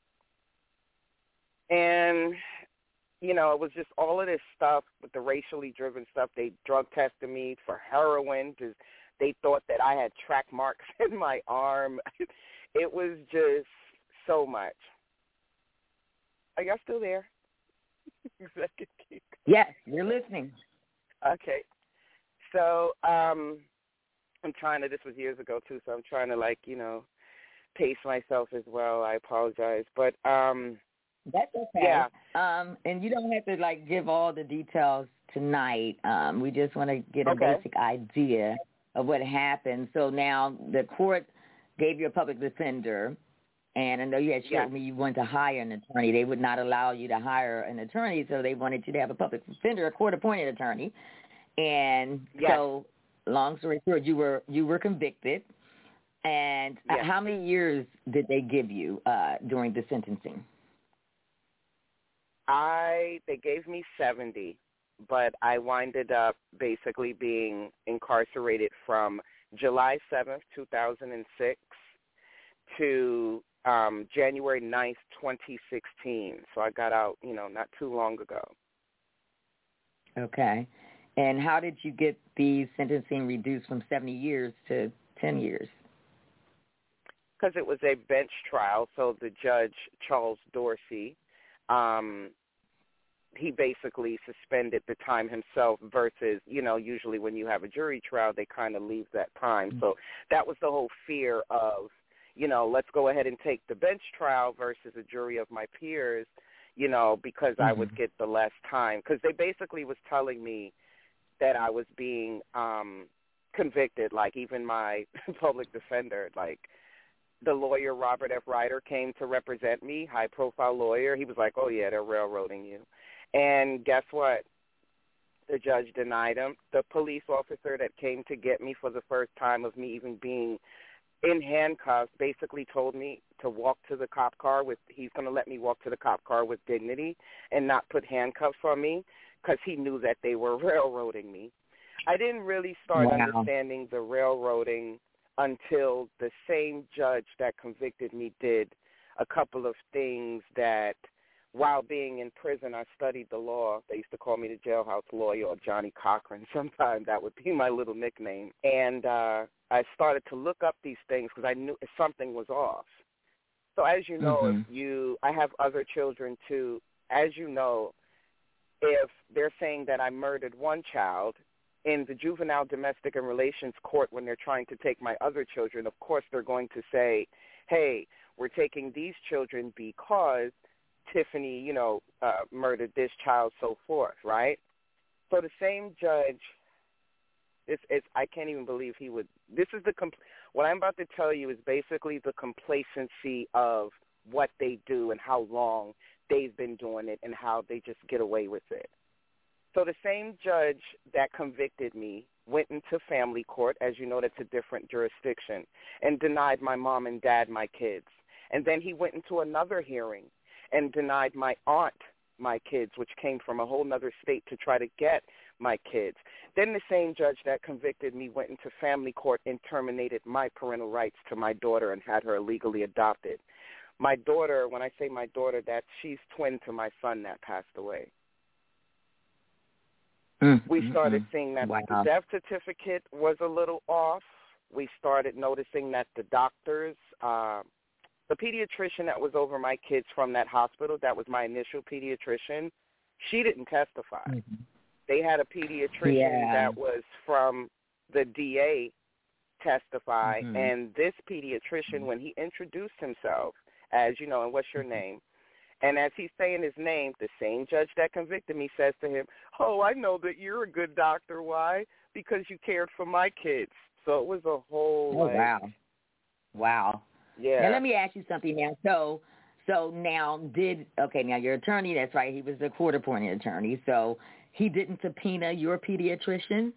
And it was just all of this stuff with the racially driven stuff. They drug tested me for heroin because they thought that I had track marks in my arm. It was just so much. Are y'all still there? Yes, you're listening. Okay. So I'm trying to, this was years ago too, so I'm trying to pace myself as well. I apologize. But that's okay. Yeah. And you don't have to give all the details tonight. We just want to get a basic idea of what happened. So now the court gave you a public defender, and I know you had shared with me you wanted to hire an attorney. They would not allow you to hire an attorney, so they wanted you to have a public defender, a court-appointed attorney. And so, long story short, you were convicted. And how many years did they give you during the sentencing? They gave me 70, but I winded up basically being incarcerated from July 7th, 2006 to January 9th, 2016. So I got out, not too long ago. Okay. And how did you get the sentencing reduced from 70 years to 10 years? Because it was a bench trial, so the judge, Charles Dorsey, he basically suspended the time himself versus, usually when you have a jury trial, they kind of leave that time. So that was the whole fear of, let's go ahead and take the bench trial versus a jury of my peers, because I would get the less time. Because they basically was telling me that I was being convicted, like even my public defender, like the lawyer Robert F. Ryder came to represent me, high-profile lawyer. He was like, oh, yeah, they're railroading you. And guess what? The judge denied him. The police officer that came to get me for the first time of me even being in handcuffs basically told me to walk to the cop car he's going to let me walk to the cop car with dignity and not put handcuffs on me because he knew that they were railroading me. I didn't really start understanding the railroading until the same judge that convicted me did a couple of things that while being in prison, I studied the law. They used to call me the jailhouse lawyer or Johnny Cochran. Sometimes that would be my little nickname. And I started to look up these things because I knew something was off. So as you know, I have other children too. As you know, if they're saying that I murdered one child, in the juvenile domestic and relations court when they're trying to take my other children, of course they're going to say, hey, we're taking these children because Tiffany, murdered this child, so forth, right? So the same judge, I can't even believe he would, what I'm about to tell you is basically the complacency of what they do and how long they've been doing it and how they just get away with it. So the same judge that convicted me went into family court, as you know, that's a different jurisdiction, and denied my mom and dad my kids. And then he went into another hearing and denied my aunt my kids, which came from a whole other state to try to get my kids. Then the same judge that convicted me went into family court and terminated my parental rights to my daughter and had her illegally adopted. My daughter, when I say my daughter, she's twin to my son that passed away. We started seeing that the death certificate was a little off. We started noticing that the doctors, the pediatrician that was over my kids from that hospital, that was my initial pediatrician, she didn't testify. They had a pediatrician that was from the DA testify, and this pediatrician, when he introduced himself, as you know, and what's your name? And as he's saying his name, the same judge that convicted me says to him, oh, I know that you're a good doctor. Why? Because you cared for my kids. So it was a whole Wow. Yeah. Now let me ask you something now. So now now your attorney, that's right, he was the court-appointed attorney, so he didn't subpoena your pediatrician?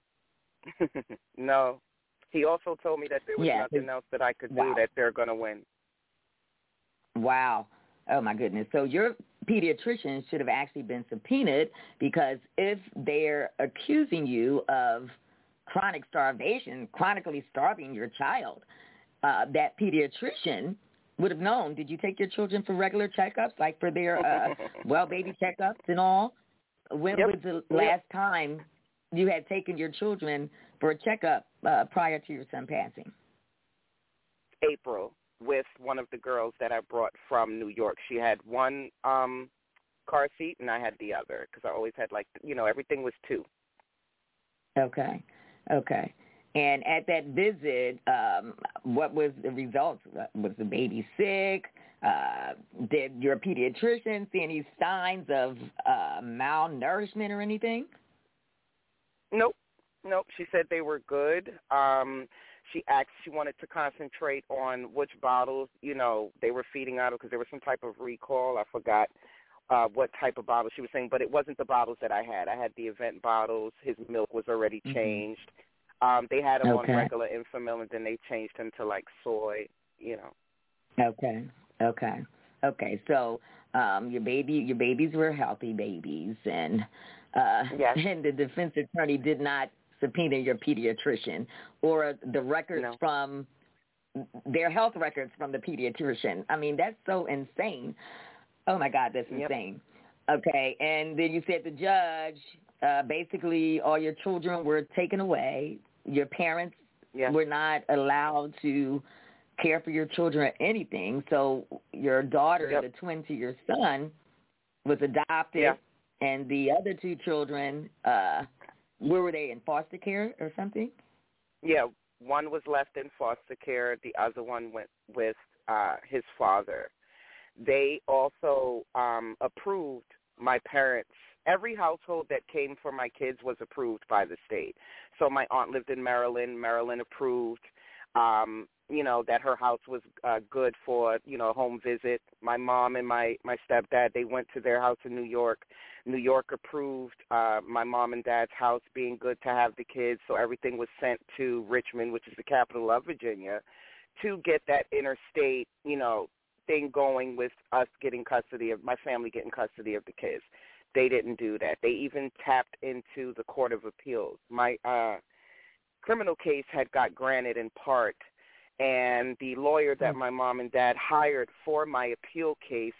No. He also told me that there was nothing else that I could do, that they're going to win. Wow. Oh, my goodness. So your pediatrician should have actually been subpoenaed, because if they're accusing you of chronic starvation, chronically starving your child, that pediatrician would have known. Did you take your children for regular checkups, like for their baby checkups and all? When was the last time you had taken your children for a checkup prior to your son passing? April, with one of the girls that I brought from New York. She had one car seat and I had the other, because I always had, everything was two. Okay. And at that visit, what was the results? Was the baby sick? Did your pediatrician see any signs of malnourishment or anything? Nope. She said they were good. She wanted to concentrate on which bottles, they were feeding out of, because there was some type of recall. I forgot what type of bottle she was saying, but it wasn't the bottles that I had. I had the event bottles. His milk was already changed. They had him on regular Enfamil, and then they changed him to soy, Okay. So your babies were healthy babies, and and the defense attorney did not subpoena your pediatrician or the records from their health records from the pediatrician. I mean, that's so insane. Oh my God, that's insane. Okay, and then you said the judge, basically all your children were taken away. Your parents were not allowed to care for your children or anything. So your daughter, the twin to your son, was adopted, and the other two children, where were they, in foster care or something? Yeah, one was left in foster care. The other one went with his father. They also approved my parents. Every household that came for my kids was approved by the state. So my aunt lived in Maryland. Maryland approved, that her house was good for, a home visit. My mom and my stepdad, they went to their house in New York. New York approved my mom and dad's house being good to have the kids. So everything was sent to Richmond, which is the capital of Virginia, to get that interstate, thing going with us getting custody of my family, getting custody of the kids. They didn't do that. They even tapped into the Court of Appeals. My criminal case had got granted in part, and the lawyer that my mom and dad hired for my appeal case,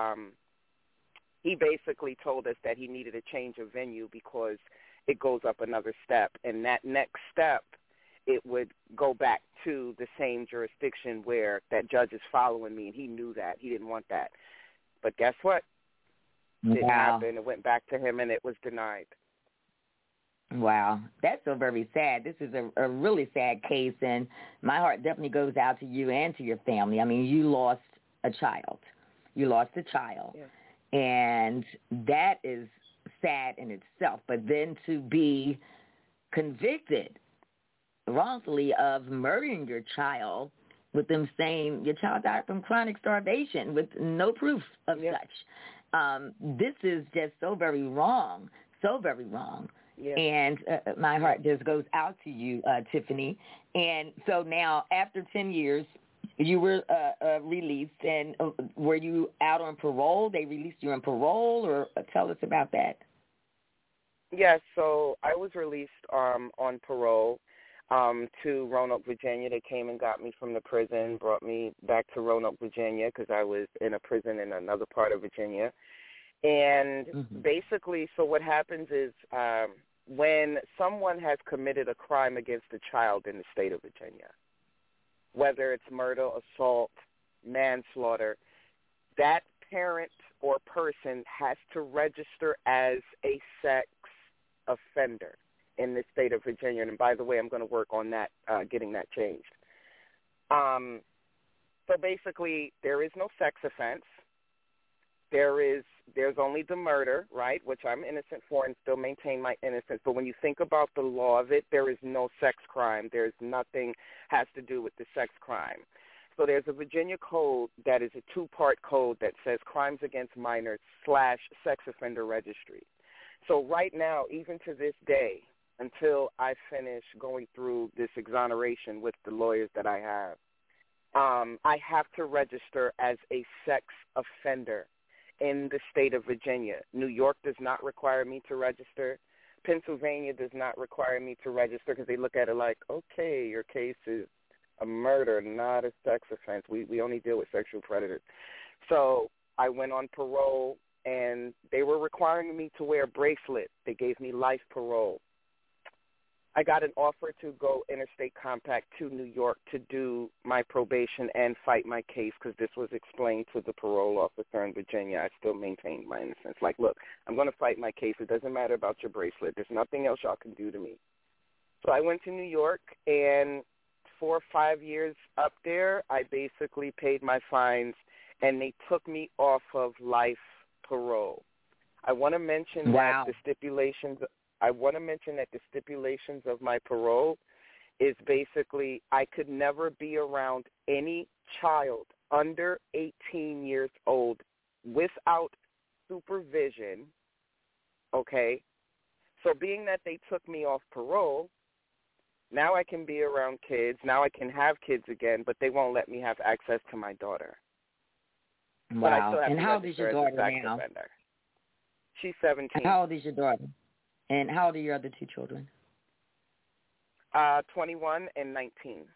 he basically told us that he needed a change of venue because it goes up another step. And that next step, it would go back to the same jurisdiction where that judge is following me, and he knew that. He didn't want that. But guess what? Didn't happen. It went back to him, and it was denied. Wow. That's so very sad. This is a really sad case, and my heart definitely goes out to you and to your family. I mean, you lost a child. Yeah. And that is sad in itself. But then to be convicted wrongfully of murdering your child with them saying your child died from chronic starvation with no proof of such. This is just so very wrong, Yeah. And my heart just goes out to you, Tiffany. And so now, after 10 years, you were released, and were you out on parole? They released you on parole, or tell us about that. Yes, so I was released on parole to Roanoke, Virginia. They came and got me from the prison, brought me back to Roanoke, Virginia, because I was in a prison in another part of Virginia. And basically, so what happens is when someone has committed a crime against a child in the state of Virginia, whether it's murder, assault, manslaughter, that parent or person has to register as a sex offender in the state of Virginia. And by the way, I'm going to work on that, getting that changed. So basically, there is no sex offense. There's only the murder, right, which I'm innocent for and still maintain my innocence. But when you think about the law of it, there is no sex crime. There's nothing has to do with the sex crime. So there's a Virginia code that is a two-part code that says crimes against minors / sex offender registry. So right now, even to this day, until I finish going through this exoneration with the lawyers that I have to register as a sex offender in the state of Virginia. New York does not require me to register. Pennsylvania does not require me to register because they look at it like, okay, your case is a murder, not a sex offense. We only deal with sexual predators. So I went on parole, and they were requiring me to wear a bracelet. They gave me life parole. I got an offer to go interstate compact to New York to do my probation and fight my case because this was explained to the parole officer in Virginia. I still maintained my innocence. Like, look, I'm going to fight my case. It doesn't matter about your bracelet. There's nothing else y'all can do to me. So I went to New York, and 4 or 5 years up there, I basically paid my fines, and they took me off of life parole. I want to mention that the stipulations of my parole is basically I could never be around any child under 18 years old without supervision, okay? So being that they took me off parole, now I can be around kids. Now I can have kids again, but they won't let me have access to my daughter. Wow. But I still have and to how old is your daughter now? Offender. She's 17. And how old is your daughter? And how old are your other two children? 21 and 19.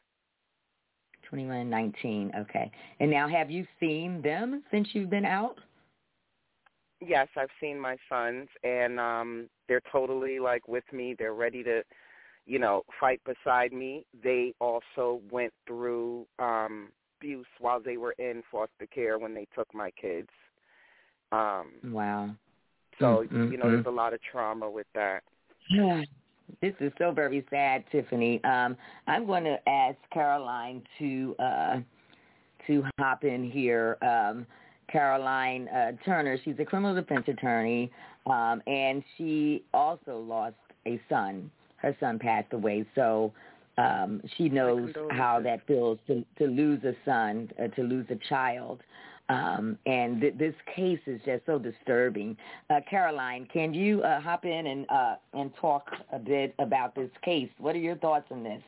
21 and 19, okay. And now have you seen them since you've been out? Yes, I've seen my sons, and they're totally, like, with me. They're ready to, fight beside me. They also went through abuse while they were in foster care when they took my kids. Wow. So, there's a lot of trauma with that. This is so very sad, Tiffany. I'm going to ask Caroline to hop in here. Caroline Turner, she's a criminal defense attorney, and she also lost a son. Her son passed away, so she knows how that feels to lose a son, to lose a child. And this case is just so disturbing. Caroline, can you hop in and talk a bit about this case? What are your thoughts on this?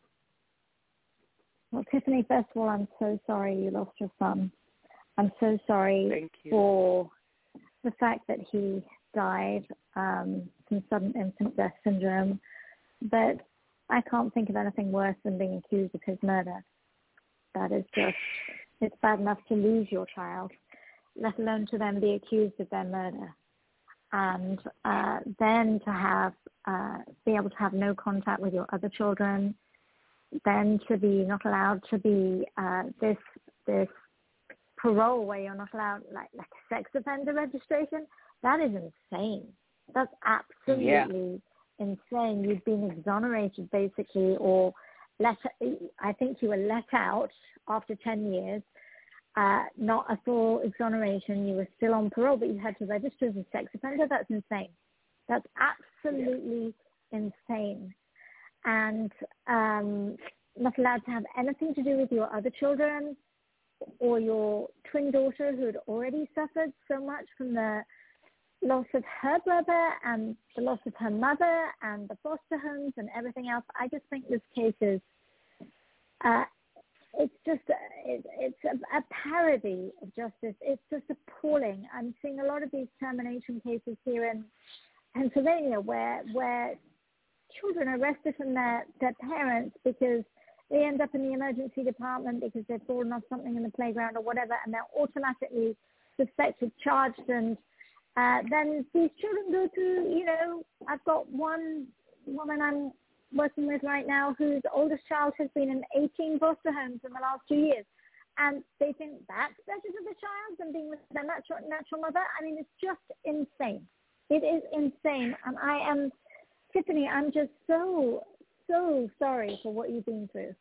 Well, Tiffany, first of all, I'm so sorry you lost your son. I'm so sorry for the fact that he died from sudden infant death syndrome. But I can't think of anything worse than being accused of his murder. That is just... It's bad enough to lose your child, let alone to then be accused of their murder. And then to be able to have no contact with your other children, then to be not allowed to be this parole where you're not allowed, like a sex offender registration, that is insane. That's absolutely insane. You've been exonerated basically, or I think you were let out after 10 years, not a full exoneration. You were still on parole, but you had to register as a sex offender. That's insane. That's absolutely insane. And not allowed to have anything to do with your other children or your twin daughter who had already suffered so much from the loss of her brother and the loss of her mother and the foster homes and everything else. I just think this case is, it's a parody of justice. It's just appalling. I'm seeing a lot of these termination cases here in Pennsylvania where children are arrested from their parents because they end up in the emergency department because they've fallen off something in the playground or whatever, and they're automatically suspected, charged, and then these children go through, I've got one woman I'm working with right now whose oldest child has been in 18 foster homes in the last 2 years. And they think that's better for the child than being with their natural mother. I mean, it's just insane. It is insane. And Tiffany, I'm just so sorry for what you've been through.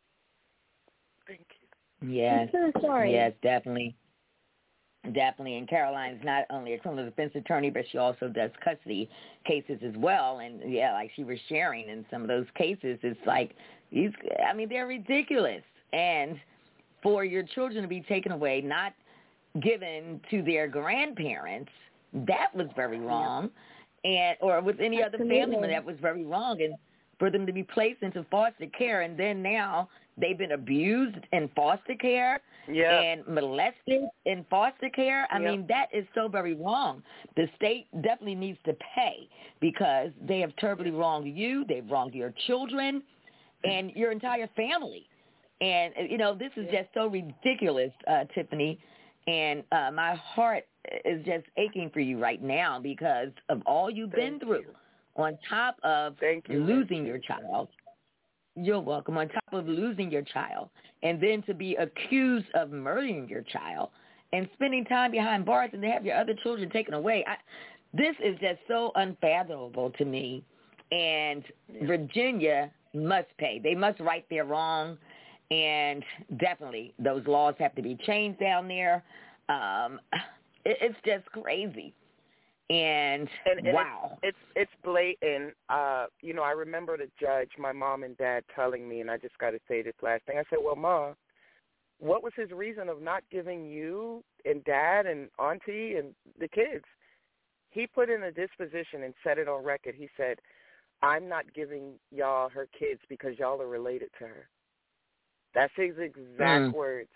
Thank you. Yes. I'm so sorry. Yes, definitely. Definitely. And Caroline's not only a criminal defense attorney, but she also does custody cases as well. And, like she was sharing in some of those cases, it's like, they're ridiculous. And for your children to be taken away, not given to their grandparents, that was very wrong. Or with any other family member, that was very wrong. And for them to be placed into foster care, and then now they've been abused in foster care and molested in foster care. I mean, that is so very wrong. The state definitely needs to pay because they have terribly wronged you. They've wronged your children and your entire family. And, this is just so ridiculous, Tiffany. And my heart is just aching for you right now because of all you've been through. On top of losing your child. You're welcome. On top of losing your child. And then to be accused of murdering your child and spending time behind bars and to have your other children taken away. This is just so unfathomable to me. And Virginia must pay. They must right their wrong. And definitely those laws have to be changed down there. It's just crazy. And wow. It's blatant. I remember the judge, my mom and dad telling me, and I just got to say this last thing. I said, well, Ma, what was his reason of not giving you and Dad and Auntie and the kids? He put in a disposition and set it on record. He said, I'm not giving y'all her kids because y'all are related to her. That's his exact words.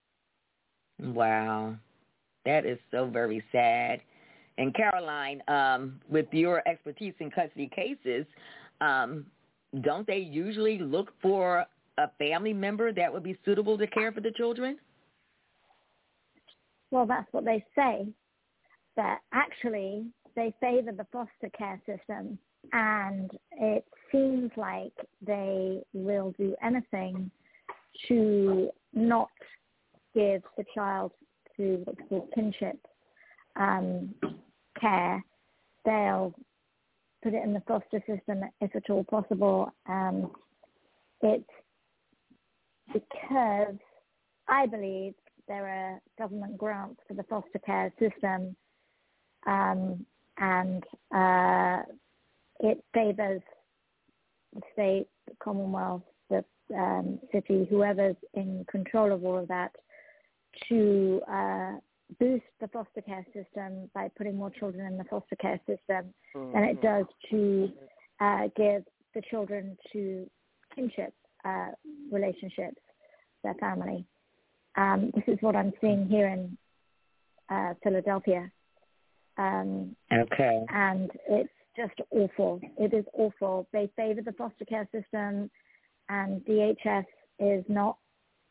Wow. That is so very sad. And Caroline, with your expertise in custody cases, don't they usually look for a family member that would be suitable to care for the children? Well, that's what they say. But actually, they favor the foster care system. And it seems like they will do anything to not give the child to what's called kinship care. They'll put it in the foster system if at all possible. It's because I believe there are government grants for the foster care system, and it favors the state, the Commonwealth, the city, whoever's in control of all of that, to boost the foster care system by putting more children in the foster care system than it does to give the children to kinship relationships, their family. This is what I'm seeing here in Philadelphia. Okay. And it's just awful. It is awful. They favor the foster care system, and DHS is not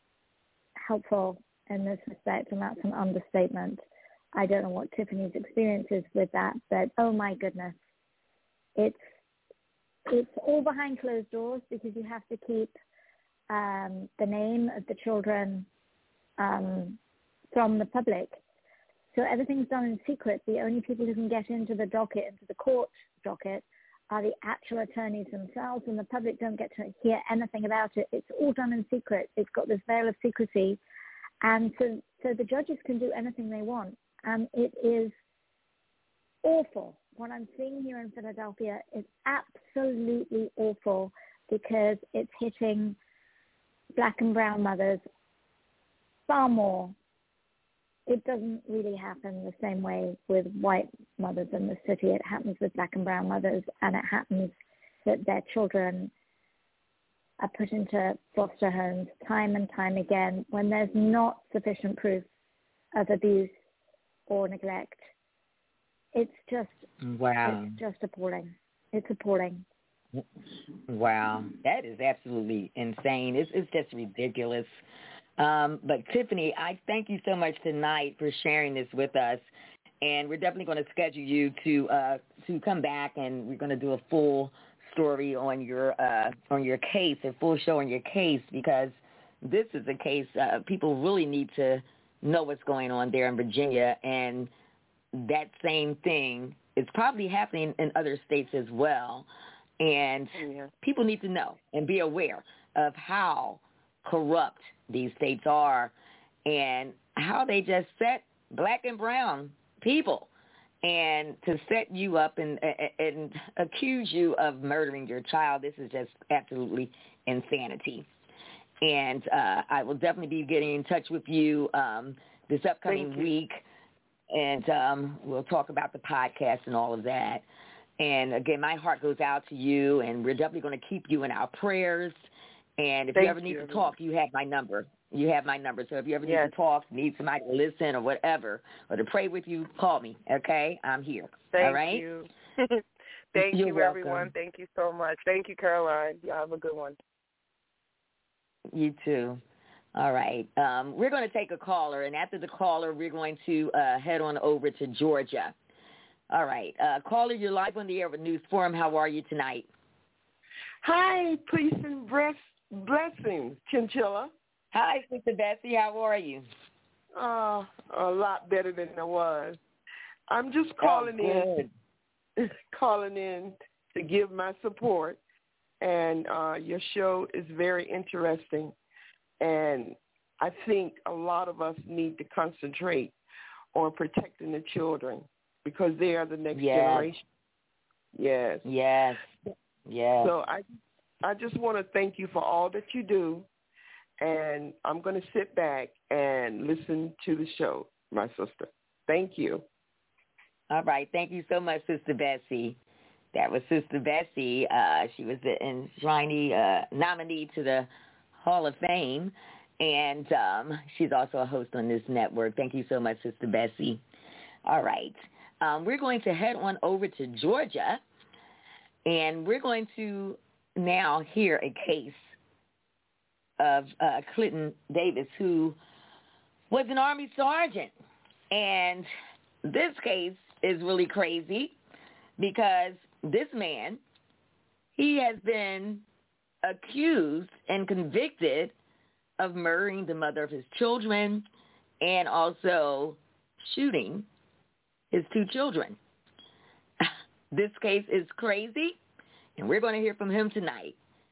helpful in this respect, and that's an understatement. I don't know what Tiffany's experience is with that, but oh my goodness. It's all behind closed doors because you have to keep the name of the children from the public. So everything's done in secret. The only people who can get into the docket, into the court docket, are the actual attorneys themselves, and the public don't get to hear anything about it. It's all done in secret. It's got this veil of secrecy. And so the judges can do anything they want. And it is awful. What I'm seeing here in Philadelphia is absolutely awful because it's hitting black and brown mothers far more. It doesn't really happen the same way with white mothers in the city. It happens with black and brown mothers, and it happens that their children are put into foster homes time and time again when there's not sufficient proof of abuse or neglect. It's just It's just appalling. It's appalling. Wow, that is absolutely insane. It's just ridiculous. But Tiffany, I thank you so much tonight for sharing this with us, and we're definitely going to schedule you to come back, and we're going to do a full story on your case, a full show on your case, because this is a case people really need to know what's going on there in Virginia, and that same thing is probably happening in other states as well, and people need to know and be aware of how corrupt these states are and how they just set black and brown people and to set you up and accuse you of murdering your child. This is just absolutely insanity. And I will definitely be getting in touch with you this upcoming week, and we'll talk about the podcast and all of that. And, again, my heart goes out to you, and we're definitely going to keep you in our prayers. And if you ever need to talk, you have my number. You have my number. So if you ever need to talk, need somebody to listen or whatever, or to pray with you, call me, okay? I'm here. All right? Thank you. Thank You're you, welcome. everyone. Thank you so much. Thank you, Caroline. Y'all have a good one. You too. All right. We're going to take a caller, and after the caller, we're going to head on over to Georgia. All right. Caller, you're live on the air with News Forum. How are you tonight? Hi, peace and blessings, Chinchilla. Hi, Sister Bessie. How are you? A lot better than I was. I'm just calling in to give my support, and your show is very interesting, and I think a lot of us need to concentrate on protecting the children because they are the next generation. Yes. So I just want to thank you for all that you do, and I'm going to sit back and listen to the show, my sister. Thank you. All right. Thank you so much, Sister Bessie. That was Sister Bessie. She was the enshrinee nominee to the Hall of Fame, and she's also a host on this network. Thank you so much, Sister Bessie. All right. We're going to head on over to Georgia, and we're going to now hear a case of Clinton Davis, who was an Army sergeant. And this case is really crazy because this man, he has been accused and convicted of murdering the mother of his children and also shooting his two children. This case is crazy, and we're going to hear from him tonight.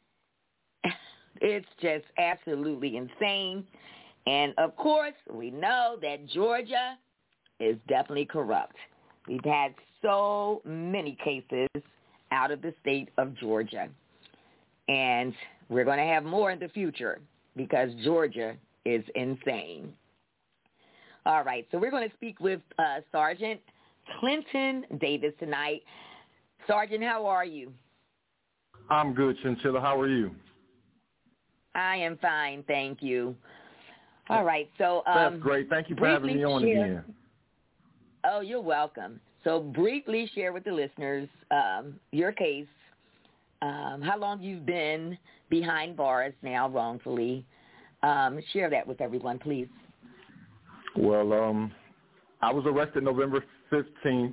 It's just absolutely insane. And, of course, we know that Georgia is definitely corrupt. We've had so many cases out of the state of Georgia. And we're going to have more in the future because Georgia is insane. All right, so we're going to speak with Sergeant Clinton Davis tonight. Sergeant, how are you? I'm good, Chinchilla. How are you? I am fine, thank you. All right, so that's great. Thank you for having me on again. Oh, you're welcome. So briefly share with the listeners your case, how long you've been behind bars now wrongfully. Share that with everyone, please. Well, I was arrested November 7th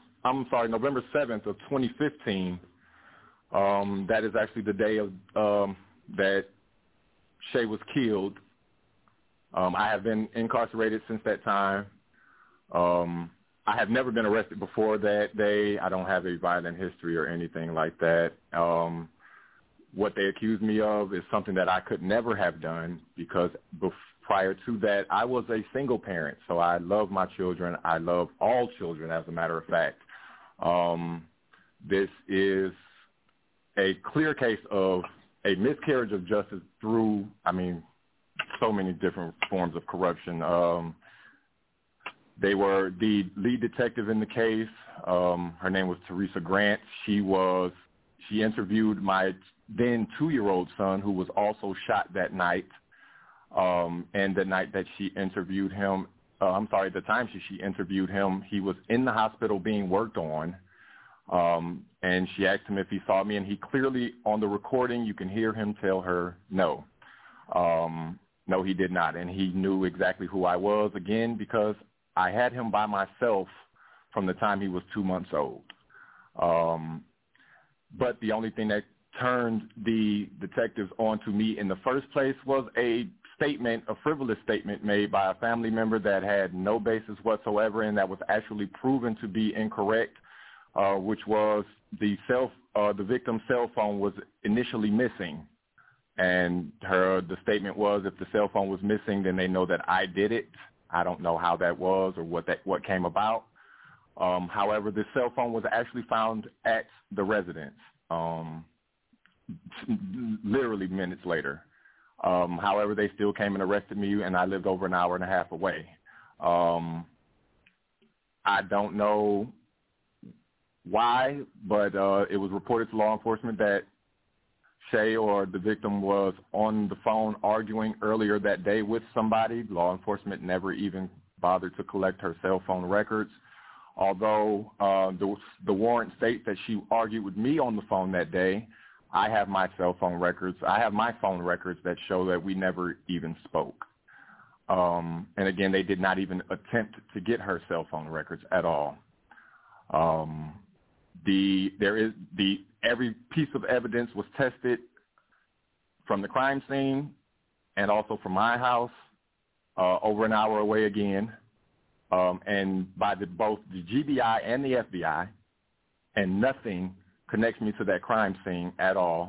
of 2015. That is actually the day of that Shay was killed. I have been incarcerated since that time. I have never been arrested before that day. I don't have a violent history or anything like that. What they accused me of is something that I could never have done because prior to that, I was a single parent. So I love my children. I love all children, as a matter of fact. This is a clear case of a miscarriage of justice through, so many different forms of corruption. They were the lead detective in the case. Her name was Teresa Grant. She interviewed my then 2-year-old son, who was also shot that night. And the night that she interviewed him, the time she interviewed him, he was in the hospital being worked on. And she asked him if he saw me, and he clearly, on the recording, you can hear him tell her no. No, he did not. And he knew exactly who I was, again, because I had him by myself from the time he was 2 months old. But the only thing that turned the detectives onto me in the first place was a frivolous statement made by a family member that had no basis whatsoever and that was actually proven to be incorrect, which was the victim's cell phone was initially missing. And the statement was, if the cell phone was missing, then they know that I did it. I don't know how that was or what came about. However, the cell phone was actually found at the residence, literally minutes later. However, they still came and arrested me, and I lived over an hour and a half away. I don't know why, but it was reported to law enforcement that Shay, or the victim, was on the phone arguing earlier that day with somebody. Law enforcement never even bothered to collect her cell phone records, although the warrant states that she argued with me on the phone that day. I have my cell phone records. I have my phone records that show that we never even spoke. And again, they did not even attempt to get her cell phone records at all. Every piece of evidence was tested from the crime scene and also from my house, over an hour away again, and by both the GBI and the FBI, and nothing connects me to that crime scene at all.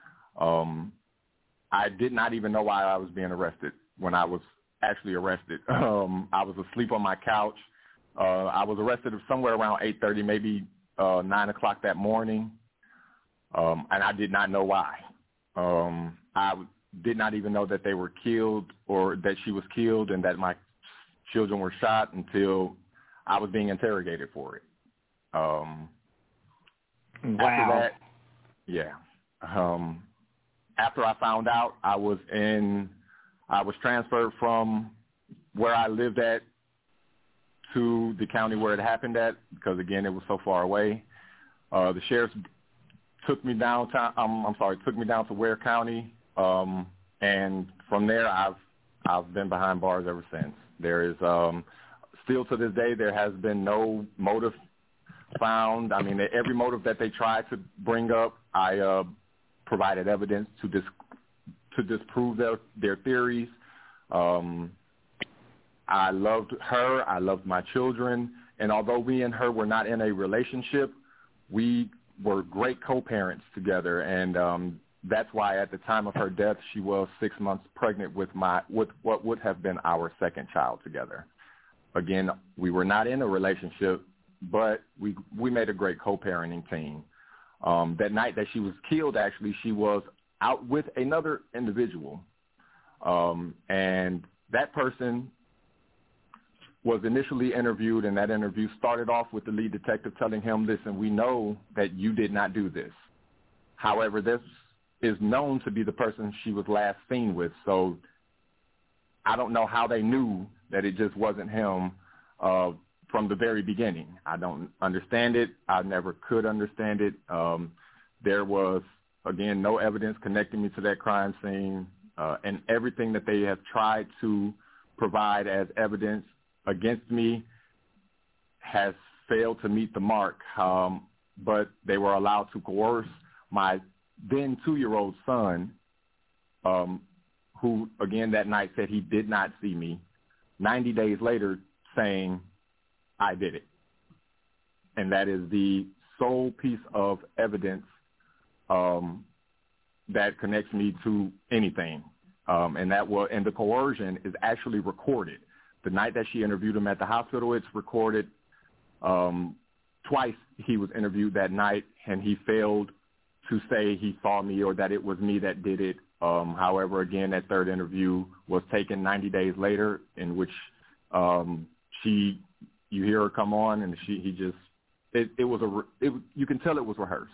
I did not even know why I was being arrested when I was actually arrested. I was asleep on my couch. I was arrested somewhere around 8:30, maybe 9 o'clock that morning, and I did not know why. I did not even know that they were killed or that she was killed and that my children were shot until I was being interrogated for it. Wow. After that, yeah. After I found out, I was transferred from where I lived at to the county where it happened at, because again, it was so far away. The sheriff took me down to Ware County, and from there, I've been behind bars ever since. There is still to this day, there has been no motive found. I mean, every motive that they tried to bring up, I provided evidence to disprove their theories. I loved her. I loved my children. And although we and her were not in a relationship, we were great co-parents together, and that's why at the time of her death, she was 6 months pregnant with what would have been our second child together. Again, we were not in a relationship, but we made a great co-parenting team. That night that she was killed, actually, she was out with another individual, and that person was initially interviewed, and that interview started off with the lead detective telling him, listen, we know that you did not do this. However, this is known to be the person she was last seen with, so I don't know how they knew that it just wasn't him from the very beginning. I don't understand it. I never could understand it. There was, again, no evidence connecting me to that crime scene, and everything that they have tried to provide as evidence against me has failed to meet the mark, but they were allowed to coerce my then 2-year-old son, who, again, that night said he did not see me, 90 days later saying, I did it. And that is the sole piece of evidence that connects me to anything. And the coercion is actually recorded. The night that she interviewed him at the hospital, it's recorded. Twice he was interviewed that night, and he failed to say he saw me or that it was me that did it. However, again, that third interview was taken 90 days later, in which you hear her come on, and you can tell it was rehearsed.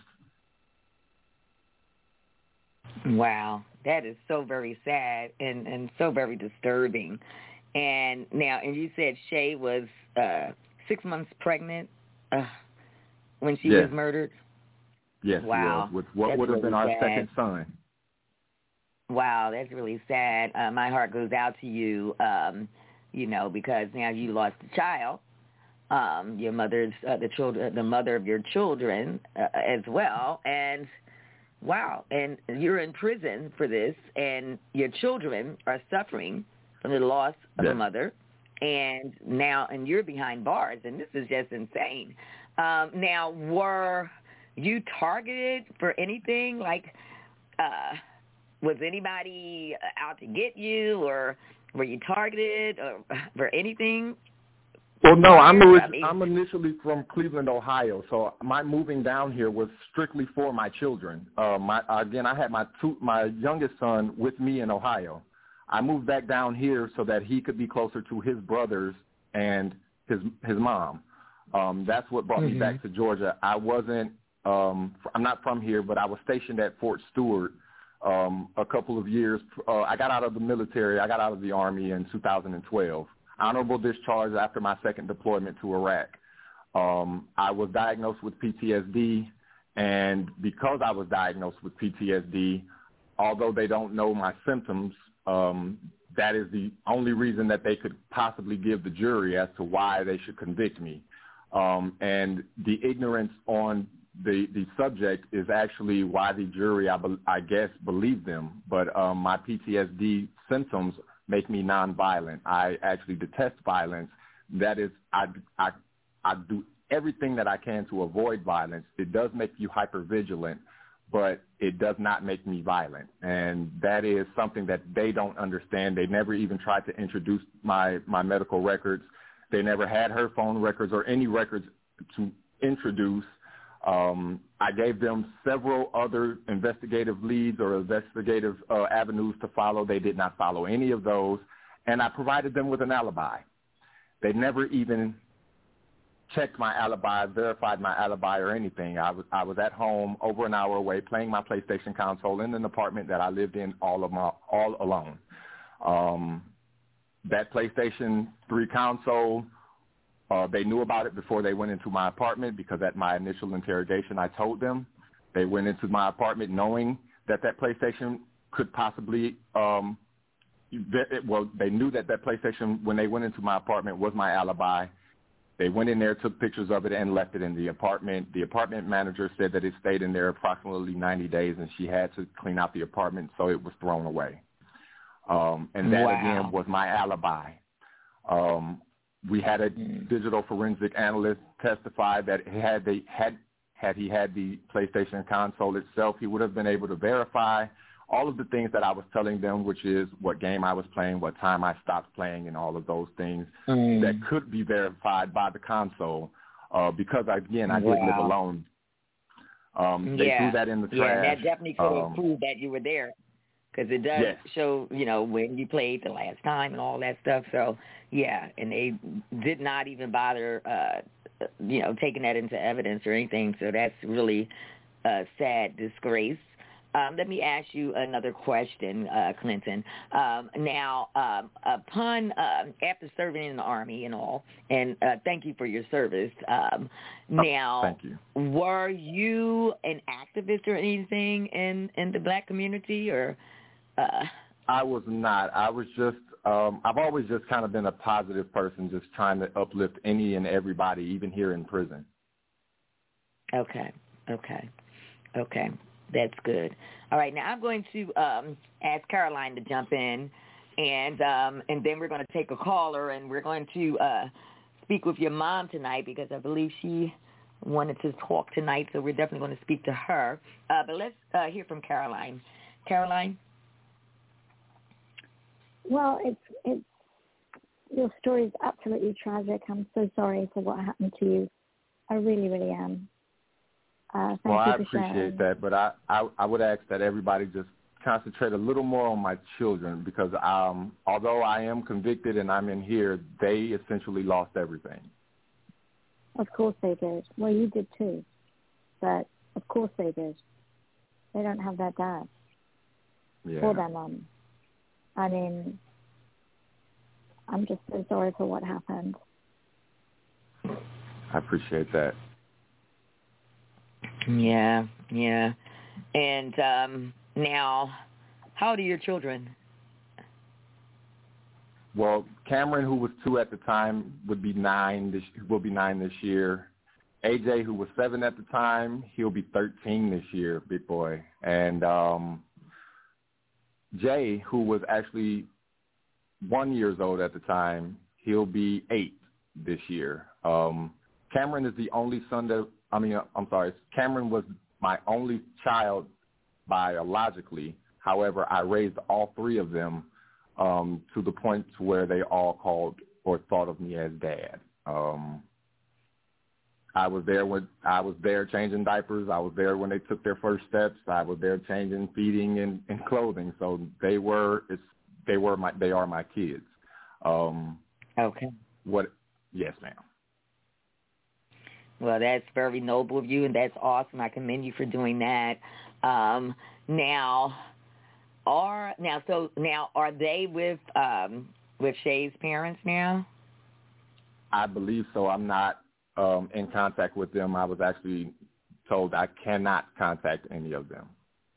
Wow, that is so very sad and so very disturbing. And you said Shay was 6 months pregnant when she was murdered? Yes, wow. With what would have been our second son. Wow, that's really sad. My heart goes out to you, because now you lost a child. Your mother's the mother of your children as well, and wow, and you're in prison for this, and your children are suffering from the loss of a mother, and you're behind bars, and this is just insane. Now, were you targeted for anything? Like, was anybody out to get you, or were you targeted for anything? Well, no, I'm initially from Cleveland, Ohio, so my moving down here was strictly for my children. I had my youngest son with me in Ohio. I moved back down here so that he could be closer to his brothers and his mom. That's what brought me back to Georgia. I'm not from here, but I was stationed at Fort Stewart a couple of years. I got out of the military. I got out of the Army in 2012. Honorable discharge after my second deployment to Iraq. I was diagnosed with PTSD, and because I was diagnosed with PTSD, although they don't know my symptoms, that is the only reason that they could possibly give the jury as to why they should convict me. And the ignorance on the subject is actually why the jury, I guess, believed them. But my PTSD symptoms make me nonviolent. I actually detest violence. That is, I do everything that I can to avoid violence. It does make you hypervigilant, but it does not make me violent. And that is something that they don't understand. They never even tried to introduce my medical records. They never had her phone records or any records to introduce. I gave them several other investigative leads or investigative avenues to follow. They did not follow any of those. And I provided them with an alibi. They never even checked my alibi, verified my alibi or anything. I was at home over an hour away playing my PlayStation console in an apartment that I lived in all alone. That PlayStation 3 console, they knew about it before they went into my apartment because at my initial interrogation I told them. They went into my apartment knowing that PlayStation could possibly, they knew that PlayStation, when they went into my apartment, was my alibi. They went in there, took pictures of it, and left it in the apartment. The apartment manager said that it stayed in there approximately 90 days, and she had to clean out the apartment, so it was thrown away. And that, again, was my alibi. We had a digital forensic analyst testify that had Had he had the PlayStation console itself, he would have been able to verify all of the things that I was telling them, which is what game I was playing, what time I stopped playing, and all of those things that could be verified by the console. Because, again, I didn't live alone. They threw that in the trash. Yeah, and that definitely could have proved that you were there, because it does show, when you played the last time and all that stuff. So, yeah, and they did not even bother, taking that into evidence or anything. So that's really a sad disgrace. Let me ask you another question, Clinton. Now, upon after serving in the Army and all, and thank you for your service. Now, thank you. Were you an activist or anything in the Black community, or? I was not. I was just. I've always just kind of been a positive person, just trying to uplift any and everybody, even here in prison. Okay. That's good. All right, now I'm going to ask Caroline to jump in, and then we're going to take a caller, and we're going to speak with your mom tonight, because I believe she wanted to talk tonight, so we're definitely going to speak to her. But let's hear from Caroline. Caroline? Well, it's your story is absolutely tragic. I'm so sorry for what happened to you. I really, really am. Thank you I for appreciate sharing. that, but I would ask that everybody just concentrate a little more on my children, because although I am convicted and I'm in here, they essentially lost everything. Of course they did. Well, you did too, but of course they did. They don't have their dad or their mom. I mean, I'm just so sorry for what happened. I appreciate that. Yeah. And now, how old are your children? Well, Cameron, who was 2 at the time, will be 9 this year. AJ, who was 7 at the time, he'll be 13 this year, big boy. And Jay, who was actually 1 year old at the time, he'll be 8 this year. Cameron is the only son that, Cameron was my only child biologically. However, I raised all 3 of them to the point to where they all called or thought of me as dad. I was there changing diapers. I was there when they took their first steps. I was there changing, feeding, and clothing. So they are my kids. Okay. Yes, ma'am. Well, that's very noble of you, and that's awesome. I commend you for doing that. Now, are they with Shay's parents now? I believe so. I'm not in contact with them. I was actually told I cannot contact any of them.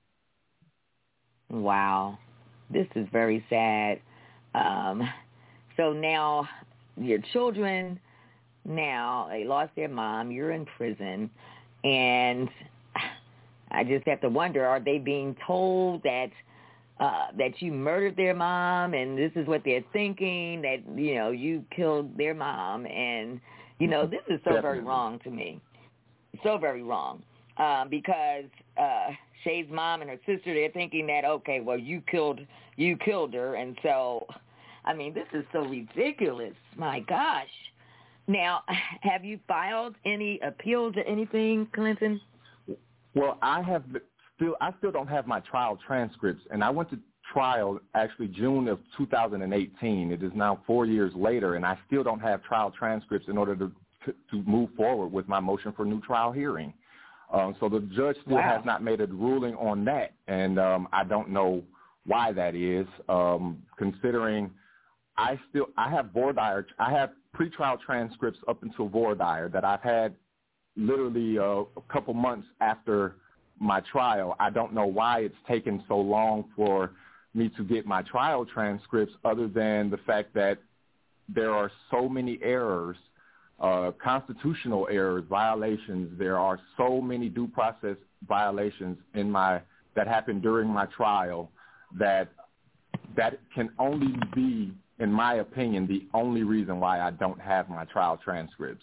Wow. This is very sad. So now your children, now they lost their mom. You're in prison. And I just have to wonder, are they being told that you murdered their mom, and this is what they're thinking, that, you killed their mom? And, this is so very wrong to me. So very wrong. Because Shay's mom and her sister, they're thinking that, okay, well, you killed her. And so, this is so ridiculous. My gosh. Now, have you filed any appeals or anything, Clinton? Well, I still don't have my trial transcripts, and I went to trial actually June of 2018. It is now 4 years later, and I still don't have trial transcripts in order to move forward with my motion for new trial hearing. So the judge still has not made a ruling on that, and I don't know why that is, considering I have voir dire. I have pretrial transcripts up until voir dire that I've had literally a couple months after my trial. I don't know why it's taken so long for me to get my trial transcripts, other than the fact that there are so many errors, constitutional errors, violations. There are so many due process violations that happened during my trial that can only be, in my opinion, the only reason why I don't have my trial transcripts.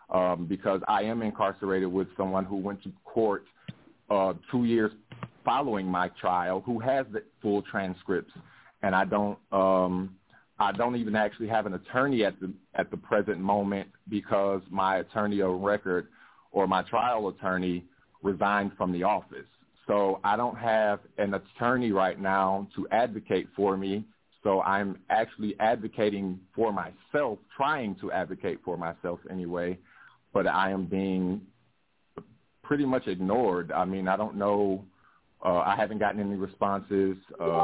because I am incarcerated with someone who went to court 2 years following my trial, who has the full transcripts, and I don't even actually have an attorney at the present moment because my attorney of record or my trial attorney resigned from the office. So I don't have an attorney right now to advocate for me. So I'm actually advocating for myself, trying to advocate for myself anyway, but I am being pretty much ignored. I mean, I don't know. I haven't gotten any responses.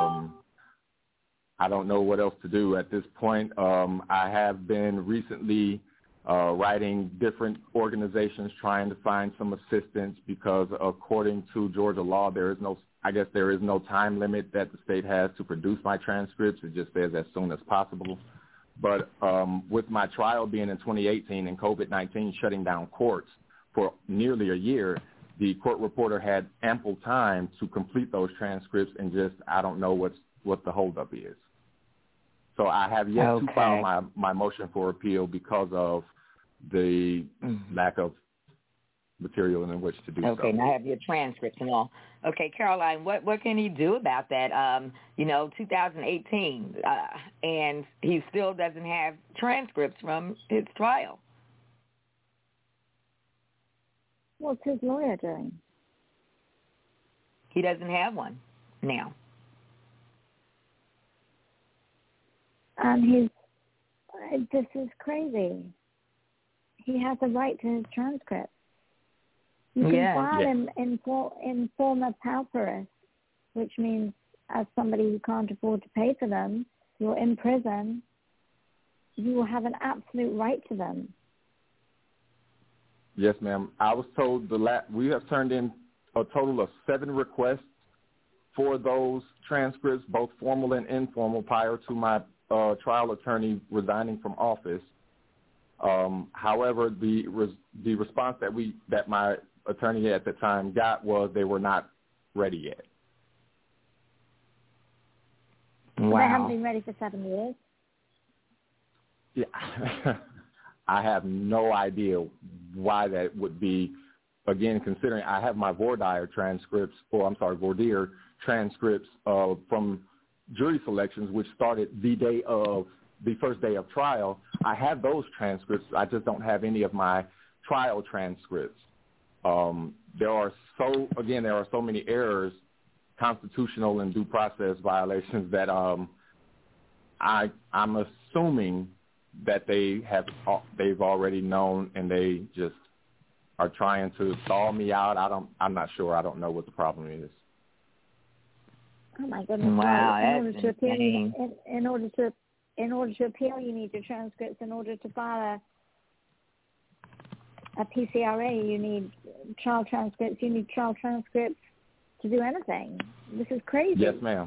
I don't know what else to do at this point. I have been recently writing different organizations trying to find some assistance because according to Georgia law, there is no time limit that the state has to produce my transcripts. It just says as soon as possible. But with my trial being in 2018 and COVID-19 shutting down courts for nearly a year, the court reporter had ample time to complete those transcripts, and I don't know what the holdup is. So I have yet to file my motion for appeal because of the lack of material in which to do so. Okay, now I have your transcripts and all. Okay, Caroline, what can he do about that? 2018, and he still doesn't have transcripts from his trial. What's his lawyer doing? He doesn't have one now. And this is crazy. He has a right to his transcript. You can file him in forma pauperis, which means as somebody who can't afford to pay for them, you're in prison, you will have an absolute right to them. Yes, ma'am. I was told we have turned in a total of 7 requests for those transcripts, both formal and informal, prior to my trial attorney resigning from office. However, the response that my attorney at the time got was they were not ready yet. Wow. They haven't been ready for 7 years. Yeah. I have no idea why that would be. Again, considering I have my voir dire transcripts, from jury selections, which started the first day of trial. I have those transcripts. I just don't have any of my trial transcripts. There are so many errors, constitutional and due process violations that I'm assuming that they've already known, and they just are trying to stall me out. I'm not sure. I don't know what the problem is. Oh my goodness! Wow, in order to appeal, you need your transcripts. In order to file a PCRA, you need trial transcripts. You need trial transcripts to do anything. This is crazy. Yes, ma'am.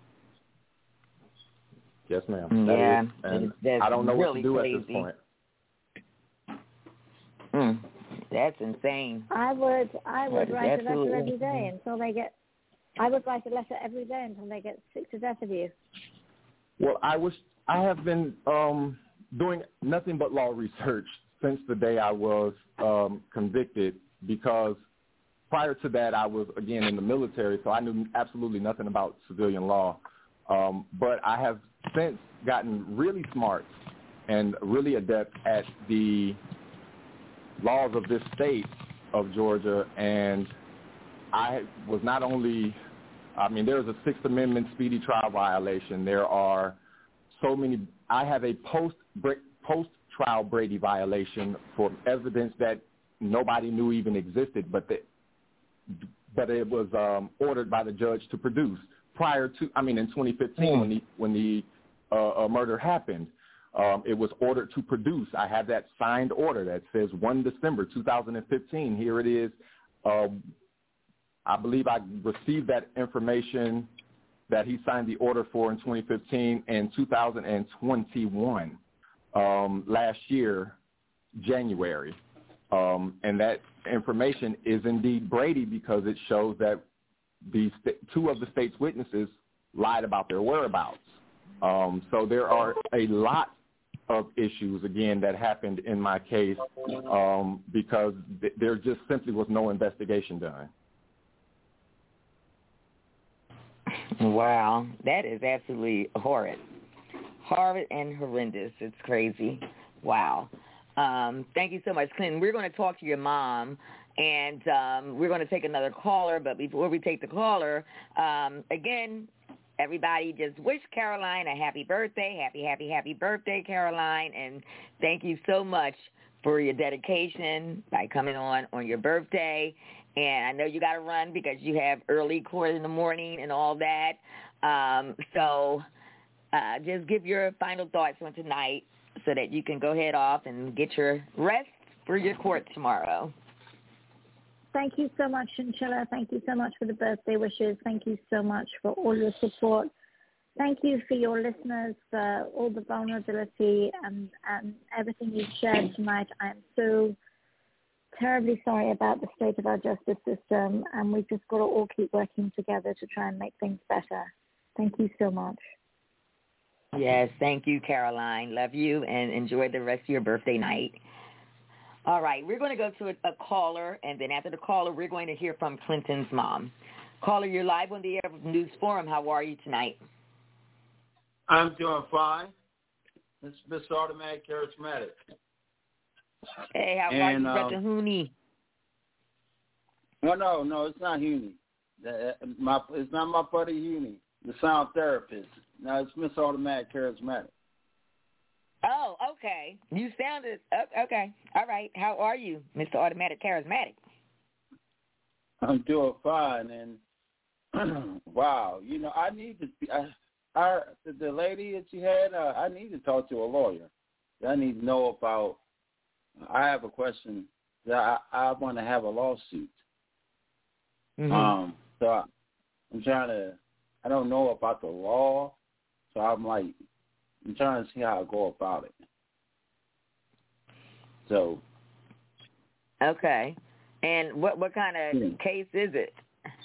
Yes, ma'am. That's I don't know really what to do crazy. at this point. That's insane. I would write a letter every day until they get. I would write a letter every day until they get sick to death of you. Well, I have been doing nothing but law research since the day I was convicted, because prior to that I was, again, in the military, so I knew absolutely nothing about civilian law. But I have since gotten really smart and really adept at the laws of this state of Georgia, and I was not only, there's a Sixth Amendment speedy trial violation. There are so many. I have a post-trial Brady violation for evidence that nobody knew even existed, but it was ordered by the judge to produce prior to, in 2015 when the murder happened. It was ordered to produce. I have that signed order that says 1 December 2015. Here it is. I believe I received that information that he signed the order for in 2015 and 2021, last year, January. And that information is indeed Brady because it shows that two of the state's witnesses lied about their whereabouts. So there are a lot of issues, again, that happened in my case because there just simply was no investigation done. Wow, that is absolutely horrid and horrendous. It's crazy. Wow. Thank you so much, Clinton. We're going to talk to your mom, and we're going to take another caller. But before we take the caller, again, everybody just wish Caroline a happy birthday. Happy birthday, Caroline. And thank you so much for your dedication by coming on your birthday. And I know you got to run because you have early court in the morning and all that. So just give your final thoughts on tonight so that you can go head off and get your rest for your court tomorrow. Thank you so much, Chinchilla. Thank you so much for the birthday wishes. Thank you so much for all your support. Thank you for your listeners, for all the vulnerability and everything you've shared tonight. I am so terribly sorry about the state of our justice system, and we've just got to all keep working together to try and make things better. Thank you so much. Yes, thank you, Caroline. Love you, and enjoy the rest of your birthday night. All right, we're going to go to a caller, and then after the caller, we're going to hear from Clinton's mom. Caller, you're live on the Air News Forum. How are you tonight? I'm doing fine. It's Mr. Automatic Charismatic. Hey, how are you, Brother Hooney? No, it's not Hooney. It's not my buddy Hooney, the sound therapist. No, it's Mr. Automatic Charismatic. Oh, okay. You sounded okay. All right. How are you, Mr. Automatic Charismatic? I'm doing fine, and wow, I need to. The lady that you had, I need to talk to a lawyer. I need to know about. I have a question that I want to have a lawsuit. Mm-hmm. So I'm trying to. I don't know about the law, so I'm trying to see how I go about it. So. Okay. And what kind of case is it?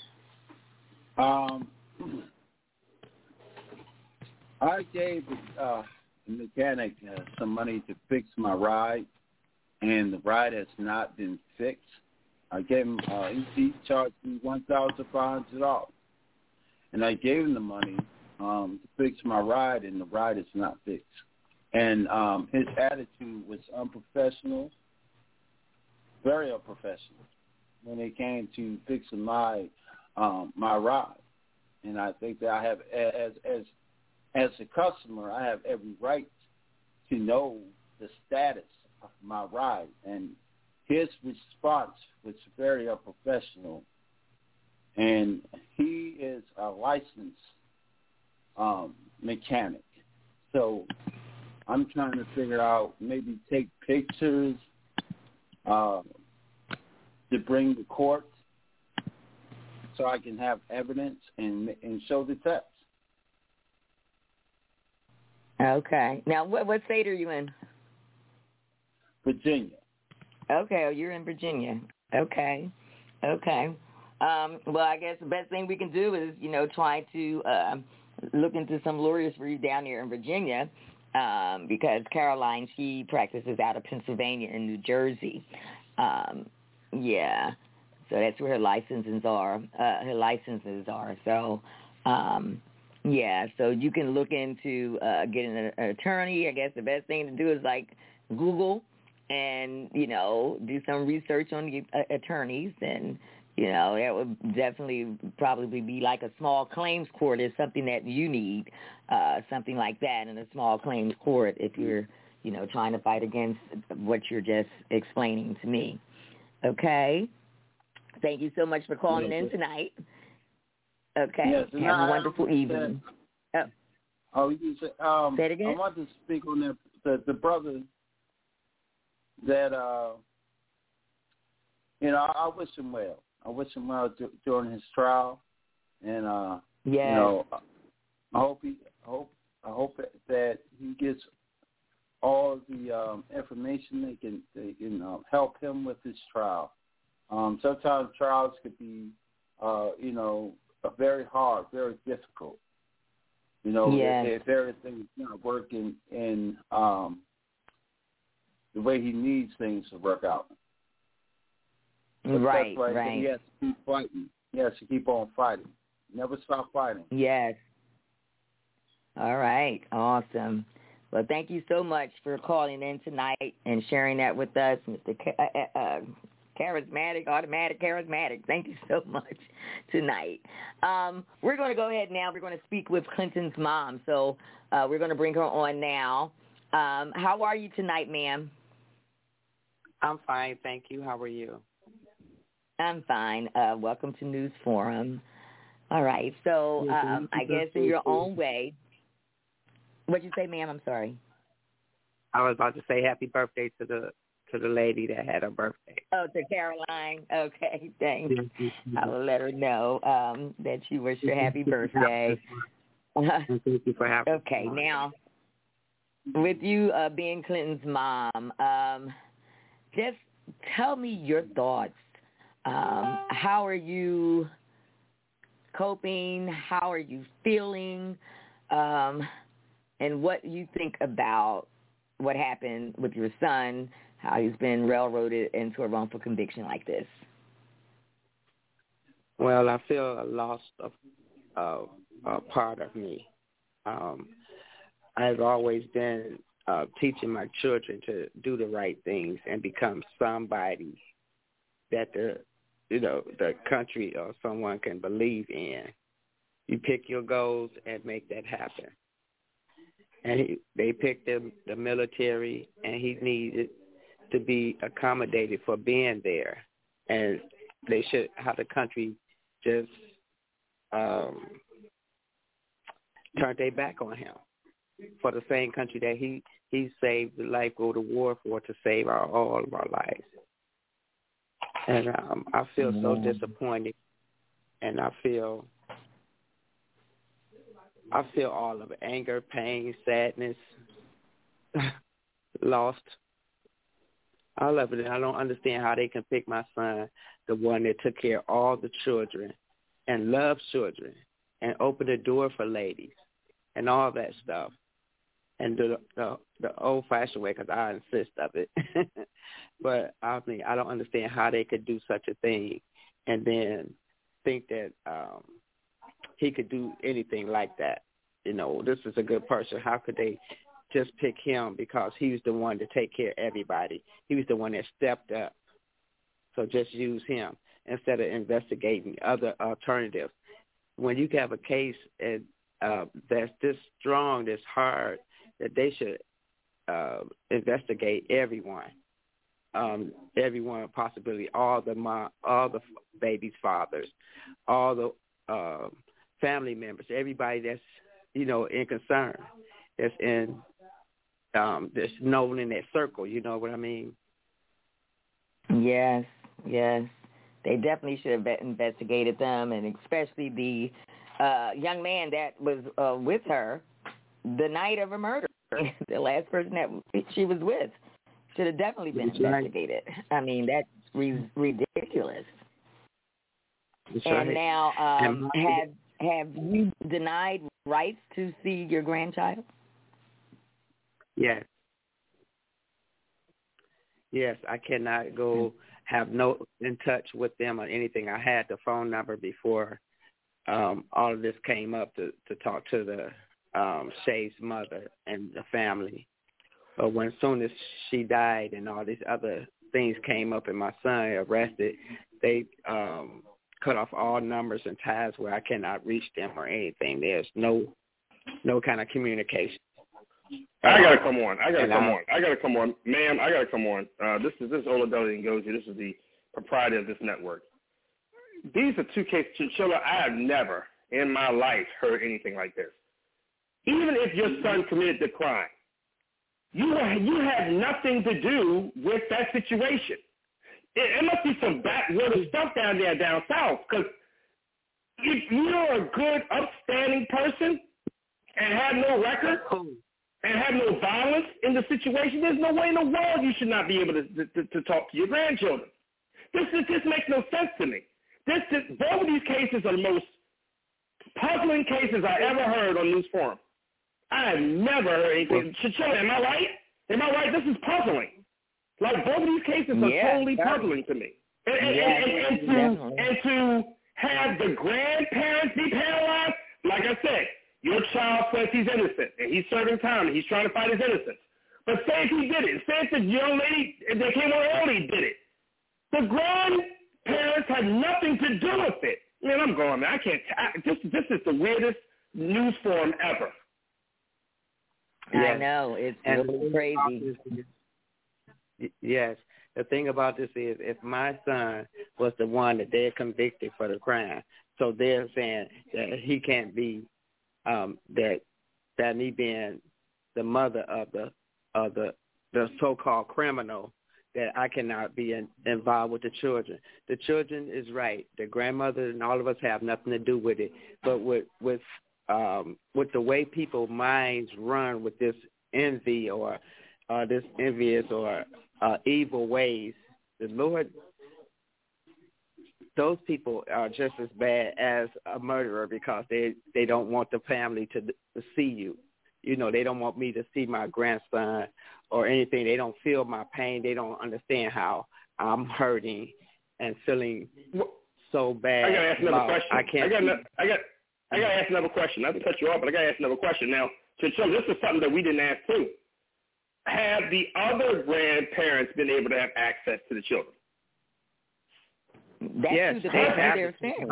I gave the mechanic some money to fix my ride, and the ride has not been fixed. I gave him, he charged me $1,500, and I gave him the money to fix my ride, and the ride is not fixed. And his attitude was unprofessional, very unprofessional, when it came to fixing my ride. And I think that I have, as a customer, I have every right to know the status of my ride. And his response was very unprofessional. And he is a licensed mechanic. So I'm trying to figure out, maybe take pictures to bring to court so I can have evidence and show the test. Okay. Now, what state are you in? Virginia. Okay, oh, you're in Virginia. Okay. Well, I guess the best thing we can do is, try to look into some lawyers for you down there in Virginia, because Caroline, she practices out of Pennsylvania and New Jersey. Yeah. So that's where her licenses are. So, yeah, so you can look into getting an attorney. I guess the best thing to do is Google and, do some research on the attorneys. And, that would definitely probably be like a small claims court is something that you need, something like that in a small claims court if you're, trying to fight against what you're just explaining to me. Okay? Thank you so much for calling in tonight. Okay. Yes, have a wonderful evening. You said, say it again? I want to speak on the brother that, I wish him well. I wish him well during his trial, and I hope that he gets all the information they can help him with his trial. Sometimes trials could be, very hard, very difficult. If everything's not working in the way he needs things to work out. But right. He has to keep fighting. He has to keep on fighting. Never stop fighting. Yes. All right. Awesome. Well, thank you so much for calling in tonight and sharing that with us, Mr. Charismatic. Thank you so much tonight. We're going to go ahead now. We're going to speak with Clinton's mom. So we're going to bring her on now. How are you tonight, ma'am? I'm fine, thank you. How are you? I'm fine. Welcome to News Forum. All right. So I guess in your own way. What'd you say, ma'am? I'm sorry. I was about to say happy birthday to the lady that had her birthday. Oh, to Caroline. Okay, thanks. I'll let her know that you wish her happy birthday. Thank you for having me. Okay, now with you being Clinton's mom, just tell me your thoughts. How are you coping? How are you feeling? And what you think about what happened with your son, how he's been railroaded into a wrongful conviction like this? Well, I feel a loss of a part of me. I've always been teaching my children to do the right things and become somebody that the country or someone can believe in. You pick your goals and make that happen. And they picked the military, and he needed to be accommodated for being there. And they should have the country just turn their back on him for the same country that he saved the life, go to war for, to save all of our lives. And I feel so disappointed, and I feel all of it: anger, pain, sadness, lost, all of it. I don't understand how they can pick my son, the one that took care of all the children and loved children and opened the door for ladies and all that stuff, and the old-fashioned way, because I insist of it. But I mean, I don't understand how they could do such a thing and then think that he could do anything like that. This is a good person. How could they just pick him because he was the one to take care of everybody? He was the one that stepped up. So just use him instead of investigating other alternatives. When you have a case that's this strong, this hard, that they should investigate everyone. Everyone, possibly all the baby's fathers, all the family members, everybody that's in concern, that's known in that circle. You know what I mean? Yes. They definitely should have investigated them, and especially the young man that was with her the night of her murder, the last person that she was with. Should have definitely been investigated. I mean, that's ridiculous. That's and right. Now, have you denied rights to see your grandchild? Yes. Yes, I cannot go have no in touch with them or anything. I had the phone number before all of this came up to talk to the Shay's mother and the family. But as soon as she died and all these other things came up and my son arrested, they cut off all numbers and ties where I cannot reach them or anything. There's no kind of communication. I gotta come on. Ma'am, I gotta come on. This is Oladeli Ngozi. This is the proprietor of this network. These are two cases. Chinchilla, I have never in my life heard anything like this. Even if your son committed the crime, you had nothing to do with that situation. It must be some backwater stuff down there down south, because if you're a good, upstanding person and have no record and have no violence in the situation, there's no way in the world you should not be able to talk to your grandchildren. This makes no sense to me. Both of these cases are the most puzzling cases I ever heard on News Forum. I have never heard anything. Chinchilla, am I right? Am I right? This is puzzling. Like, both of these cases are totally puzzling to me. And to have the grandparents be penalized, like I said, your child says he's innocent, and he's serving time, and he's trying to fight his innocence. But say if he did it, say if the young lady that came on early did it, the grandparents had nothing to do with it. Man, I'm going, man. I can't. This is the weirdest news form ever. I know. It's really crazy. Yes. The thing about this is, if my son was the one that they're convicted for the crime, so they're saying that he can't be, that me being the mother of the so-called criminal, that I cannot be involved with the children. The children is right. The grandmother and all of us have nothing to do with it. But with the way people's minds run with this envy or this envious or evil ways, the Lord, those people are just as bad as a murderer because they don't want the family to see you. You know, they don't want me to see my grandson or anything. They don't feel my pain. They don't understand how I'm hurting and feeling so bad. I gotta ask another question. I gotta ask another question. Not to cut you off, but I gotta ask another question. Now, so this is something that we didn't ask too. Have the other grandparents been able to have access to the children? That's the best they're saying.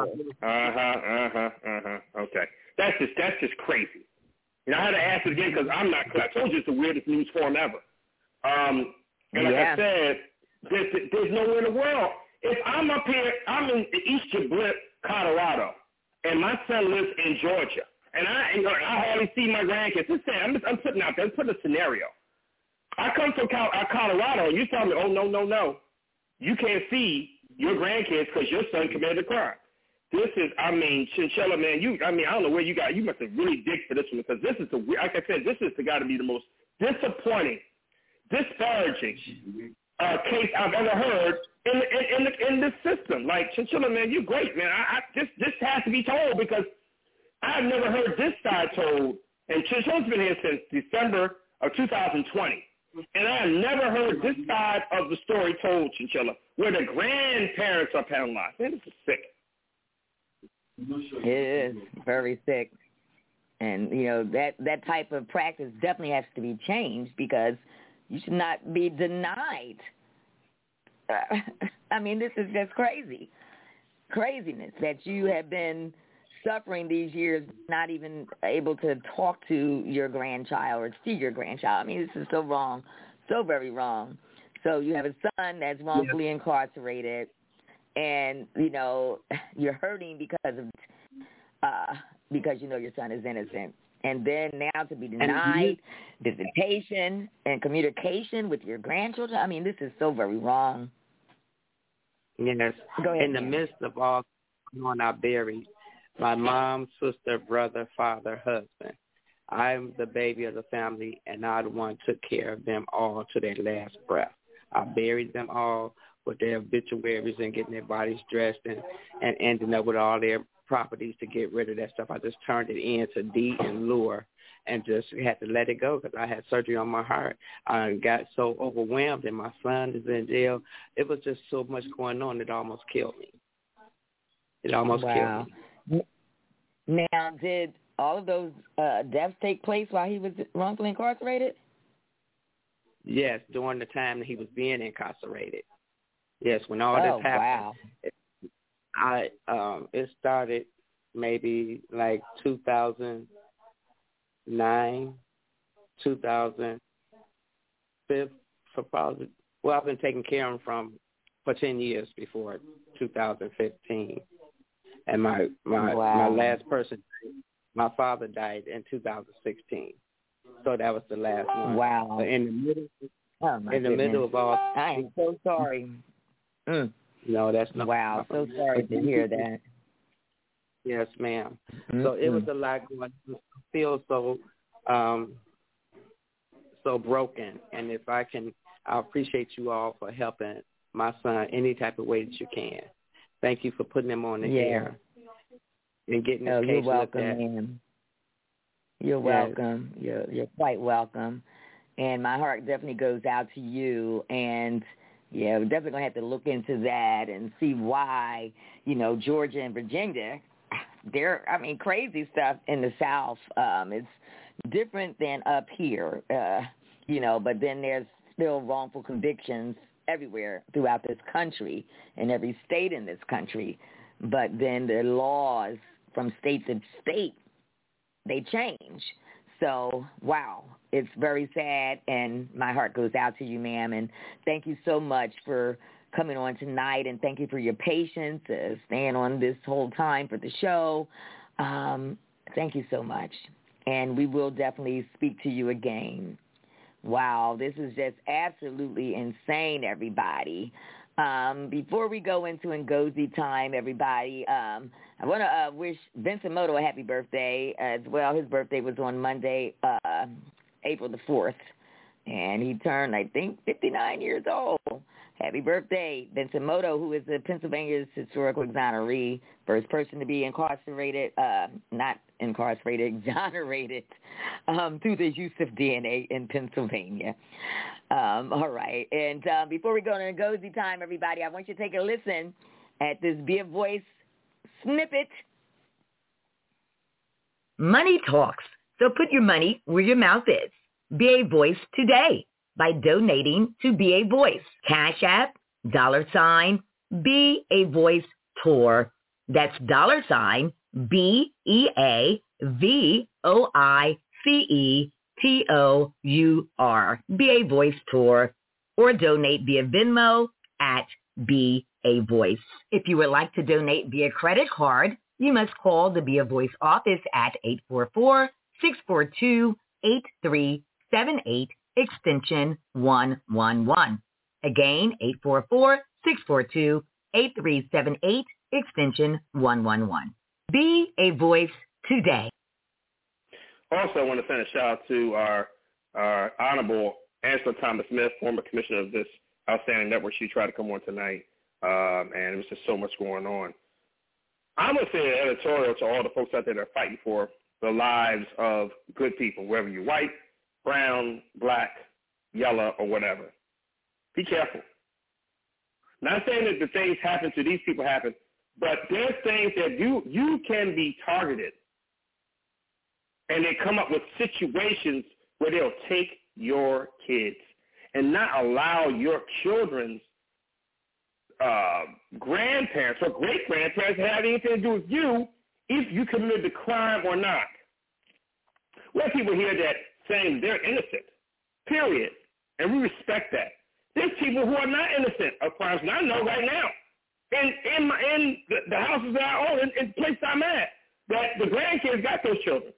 Okay, that's just crazy. You know, I had to ask it again because I'm not clear. I told you it's the weirdest news form ever. And like I said, there's nowhere in the world. If I'm up here, I'm in East Jablip, Colorado, and my son lives in Georgia, and I hardly see my grandkids. I'm putting out there. I'm putting a scenario. I come from Colorado, and you tell me, oh, no, you can't see your grandkids because your son committed a crime. This is, Chinchilla, man, I don't know where you must have really digged for this one because this is like I said, this is got to be the most disappointing, disparaging case I've ever heard in this system. Like, Chinchilla, man, you're great, man. This has to be told because I've never heard this side told, and Chinchilla's been here since December of 2020. And I have never heard this side of the story told, Chinchilla, where the grandparents are penalized. Man, this is sick. It is very sick. And, you know, that type of practice definitely has to be changed because you should not be denied. I mean, this is just craziness that you have been suffering these years, not even able to talk to your grandchild or see your grandchild. I mean, this is so wrong, so very wrong. So you have a son that's wrongfully incarcerated, and, you know, you're hurting because you know your son is innocent. And then now to be denied visitation and communication with your grandchildren. I mean, this is so very wrong. Yes. Go ahead, in the midst of all going, I buried my mom, sister, brother, father, husband. I'm the baby of the family, and I the one took care of them all to their last breath. I buried them all with their obituaries and getting their bodies dressed and ending up with all their properties to get rid of that stuff. I just turned it into deed and lure and just had to let it go because I had surgery on my heart. I got so overwhelmed, and my son is in jail. It was just so much going on, it almost killed me. It almost killed me. Now, did all of those deaths take place while he was wrongfully incarcerated? Yes, during the time that he was being incarcerated. Yes, when all this happened. Wow. It started maybe like 2009, 2005 for probably. Well, I've been taking care of him for 10 years before 2015. And my last person, my father died in 2016. So that was the last one. Wow. But in the middle of all, I am so sorry. No, that's not. Wow, so sorry to hear that. Yes, ma'am. So it was a lot going on. I feel so broken. And if I can, I appreciate you all for helping my son any type of way that you can. Thank you for putting him on the air and getting his case you're welcome, looked at. ma'am. You're welcome. You're quite welcome. And my heart definitely goes out to you. And, yeah, we're definitely going to have to look into that and see why, Georgia and Virginia, crazy stuff in the South. It's different than up here, but then there's still wrongful convictions everywhere throughout this country, in every state in this country. But then the laws from state to state, they change. So, wow, it's very sad, and my heart goes out to you, ma'am. And thank you so much for coming on tonight, and thank you for your patience, staying on this whole time for the show. Thank you so much. And we will definitely speak to you again. Wow, this is just absolutely insane, everybody. Before we go into Ngozi time, everybody, I want to wish Vincent Moto a happy birthday as well. His birthday was on Monday, April the 4th, and he turned, I think, 59 years old. Happy birthday, Vincent Moto, who is Pennsylvania's historical exoneree, first person to be exonerated through the use of DNA in Pennsylvania. All right. And before we go to Ngozi time, everybody, I want you to take a listen at this Be a Voice snippet. Money talks, so put your money where your mouth is. Be a Voice today by donating to Be a Voice. Cash App, $ Be a Voice Tour. That's $ BeAVoiceTour. Be a Voice Tour. Or donate via Venmo at Be a Voice. If you would like to donate via credit card, you must call the Be a Voice office at 844-642-8378. extension 111. Again, 844-642-8378, extension 111. Be a Voice today. Also, I want to send a shout out to our Honorable Angela Thomas-Smith, former commissioner of this outstanding network. She tried to come on tonight, and it was just so much going on. I'm going to say an editorial to all the folks out there that are fighting for the lives of good people, whether you're white, brown, black, yellow, or whatever. Be careful. Not saying that the things happen to these people happen, but there's things that you can be targeted, and they come up with situations where they'll take your kids and not allow your children's grandparents or great-grandparents to have anything to do with you if you committed the crime or not. We have people here that saying they're innocent, period, and we respect that. There's people who are not innocent of crimes, and I know right now, in the houses that I own, in places I'm at, that the grandkids got those children.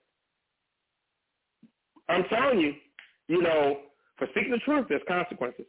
I'm telling you, for speaking the truth, there's consequences.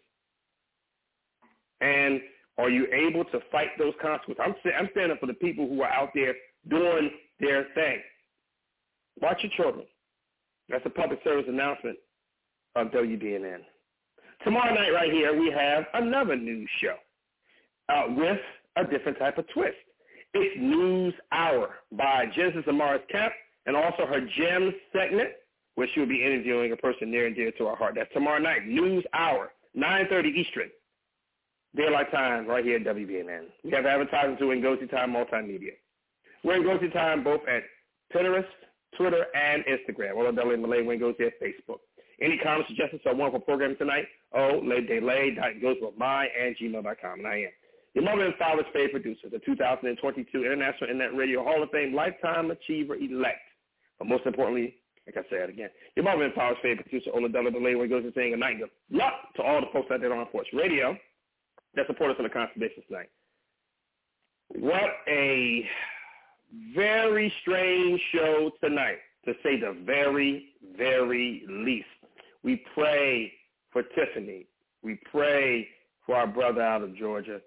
And are you able to fight those consequences? I'm standing up for the people who are out there doing their thing. Watch your children. That's a public service announcement of WBNN. Tomorrow night right here, we have another news show with a different type of twist. It's News Hour by Genesis Amaris Kemp, and also her Gems segment, where she will be interviewing a person near and dear to our heart. That's tomorrow night, News Hour, 9:30 Eastern, daylight time, right here at WBNN. We have advertising to Ngozi Time Multimedia. We're Ngozi Time both at Pinterest, Twitter, and Instagram. Oladele Malay Ngozi at Facebook. Any comments, suggestions, or wonderful programming tonight? oladele.ngozwithmy@gmail.com, and I am your mother and father's favorite producer, the 2022 International Internet Radio Hall of Fame Lifetime Achiever Elect. But most importantly, like I said again, your mother and father's favorite producer, Oladele Malay Ngozi, saying a night of luck to all the folks out there on Porch Radio that support us on the Constellation tonight. What a very strange show tonight, to say the very, very least. We pray for Tiffany. We pray for our brother out of Georgia.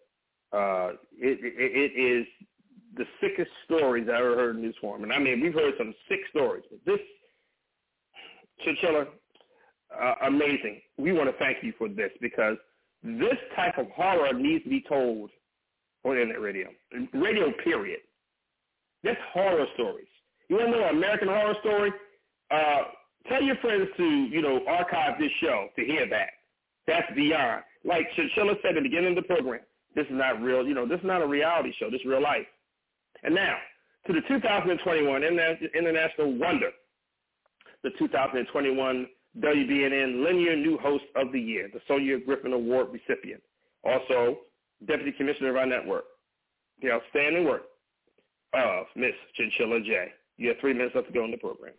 It is the sickest stories I ever heard in this form. And I mean, we've heard some sick stories. But this, Chinchilla, amazing. We want to thank you for this, because this type of horror needs to be told on internet radio. Radio, period. That's horror stories. You want to know an American horror story? Tell your friends to, archive this show to hear that. That's beyond. Like Chinchilla said at the beginning of the program, this is not real. This is not a reality show. This is real life. And now, to the 2021 International Wonder, the 2021 WBNN Linear New Host of the Year, the Sonia Griffin Award recipient, also Deputy Commissioner of our network, the outstanding work of Miss Chinchilla J. You have 3 minutes left to go in the program.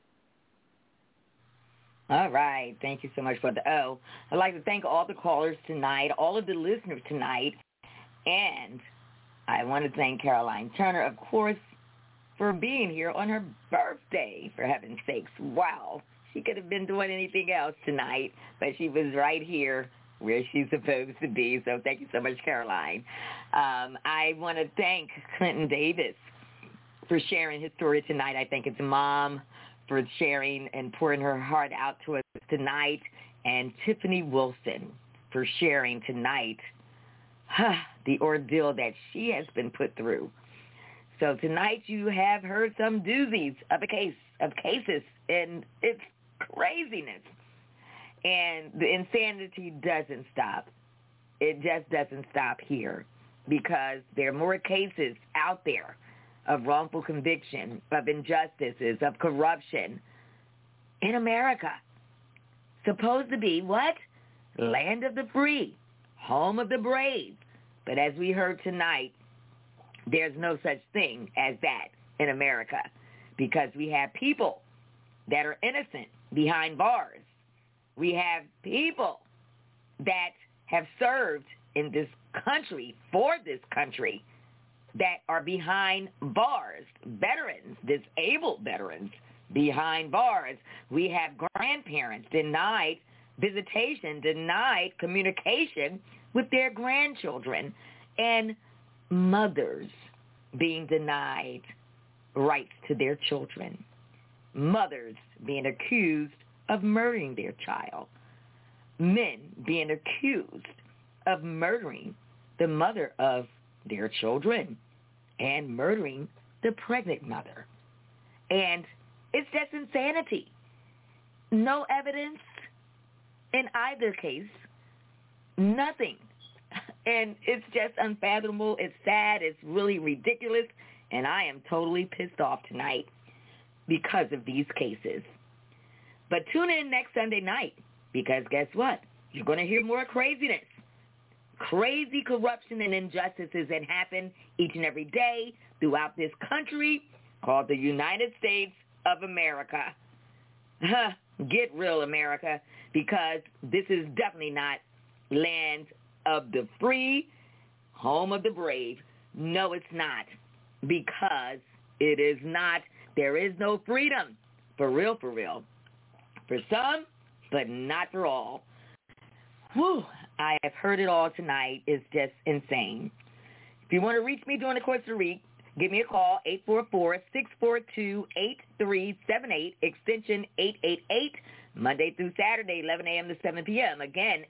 All right. Thank you so much for the O. I'd like to thank all the callers tonight, all of the listeners tonight, and I want to thank Caroline Turner, of course, for being here on her birthday, for heaven's sakes. Wow. She could have been doing anything else tonight, but she was right here where she's supposed to be. So thank you so much, Caroline. I want to thank Clinton Davis for sharing his story tonight. I thank his mom for sharing and pouring her heart out to us tonight, and Tiffany Wilson for sharing tonight the ordeal that she has been put through. So tonight you have heard some doozies of cases, and it's craziness. And the insanity doesn't stop. It just doesn't stop here, because there are more cases out there of wrongful conviction, of injustices, of corruption in America. Supposed to be what? Land of the free, home of the brave. But as we heard tonight, there's no such thing as that in America, because we have people that are innocent behind bars. We have people that have served in this country, for this country, that are behind bars, veterans, disabled veterans behind bars. We have grandparents denied visitation, denied communication with their grandchildren, and mothers being denied rights to their children, mothers being accused of murdering their child, men being accused of murdering the mother of their children and murdering the pregnant mother. And it's just insanity. No evidence in either case. Nothing. And it's just unfathomable. It's sad. It's really ridiculous. And I am totally pissed off tonight because of these cases. But tune in next Sunday night, because guess what? You're going to hear more craziness. Crazy corruption and injustices that happen each and every day throughout this country called the United States of America. Get real, America, because this is definitely not land of the free, home of the brave. No, it's not, because it is not. There is no freedom, for real, for real. For some, but not for all. Whew, I have heard it all tonight. It's just insane. If you want to reach me during the course of the week, give me a call, 844-642-8378, extension 888, Monday through Saturday, 11 a.m. to 7 p.m. Again,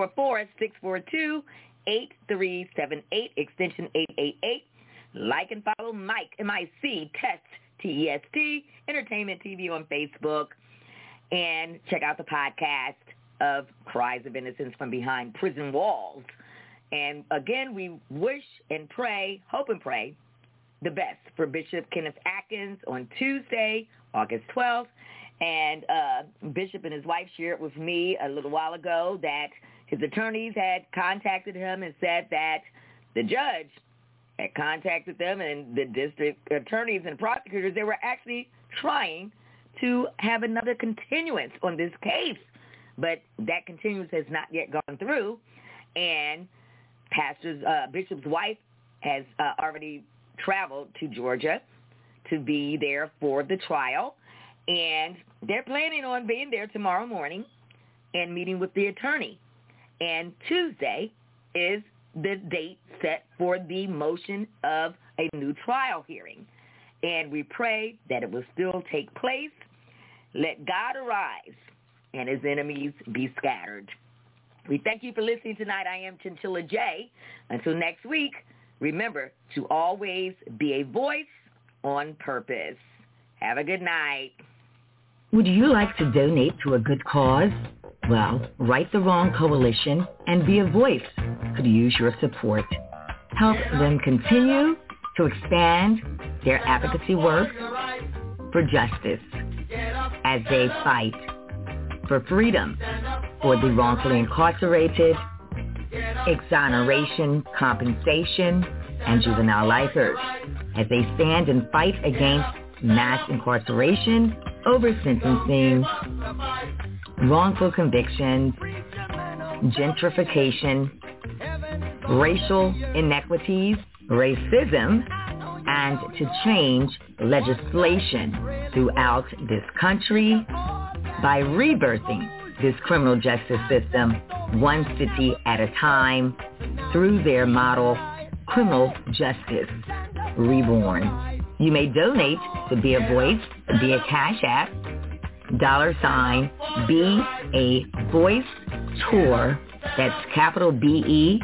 844-642-8378, extension 888. Like and follow Mike, M-I-C, Test, T-E-S-T, Entertainment TV on Facebook. And check out the podcast of Cries of Innocence from Behind Prison Walls. And again, we wish and pray, hope and pray, the best for Bishop Kenneth Atkins on Tuesday, August 12th. And Bishop and his wife shared with me a little while ago that his attorneys had contacted him and said that the judge had contacted them, and the district attorneys and prosecutors, they were actually trying to have another continuance on this case. But that continuance has not yet gone through, and Bishop's wife has already traveled to Georgia to be there for the trial, and they're planning on being there tomorrow morning and meeting with the attorney. And Tuesday is the date set for the motion of a new trial hearing. And we pray that it will still take place. Let God arise and his enemies be scattered. We thank you for listening tonight. I am Chinchilla J. Until next week, remember to always be a voice on purpose. Have a good night. Would you like to donate to a good cause? Well, Right the Wrong Coalition and Be a Voice could use your support. Help them continue to expand their advocacy work for justice as they fight for freedom for the wrongfully incarcerated, exoneration, compensation, and juvenile lifers as they stand and fight against mass incarceration, over-sentencing, wrongful convictions, gentrification, racial inequities, racism, and to change legislation throughout this country by rebirthing this criminal justice system one city at a time through their model, Criminal Justice Reborn. You may donate to Be a Voice via Cash App, $ Be a Voice Tour. That's capital BEAVOICE,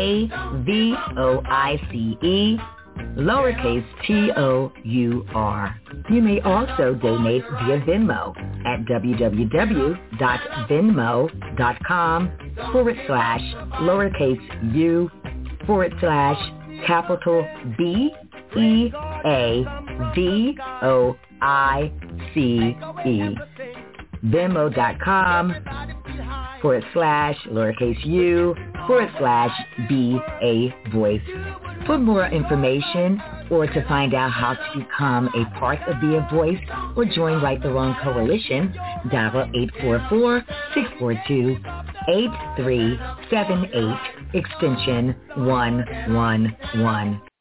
lowercase TOUR. You may also donate via Venmo at www.venmo.com/u/capital BEAVOICE. Venmo.com/u/Be a Voice. For more information or to find out how to become a part of Be a Voice or join Right the Wrong Coalition, dial 844-642-8378, extension 111.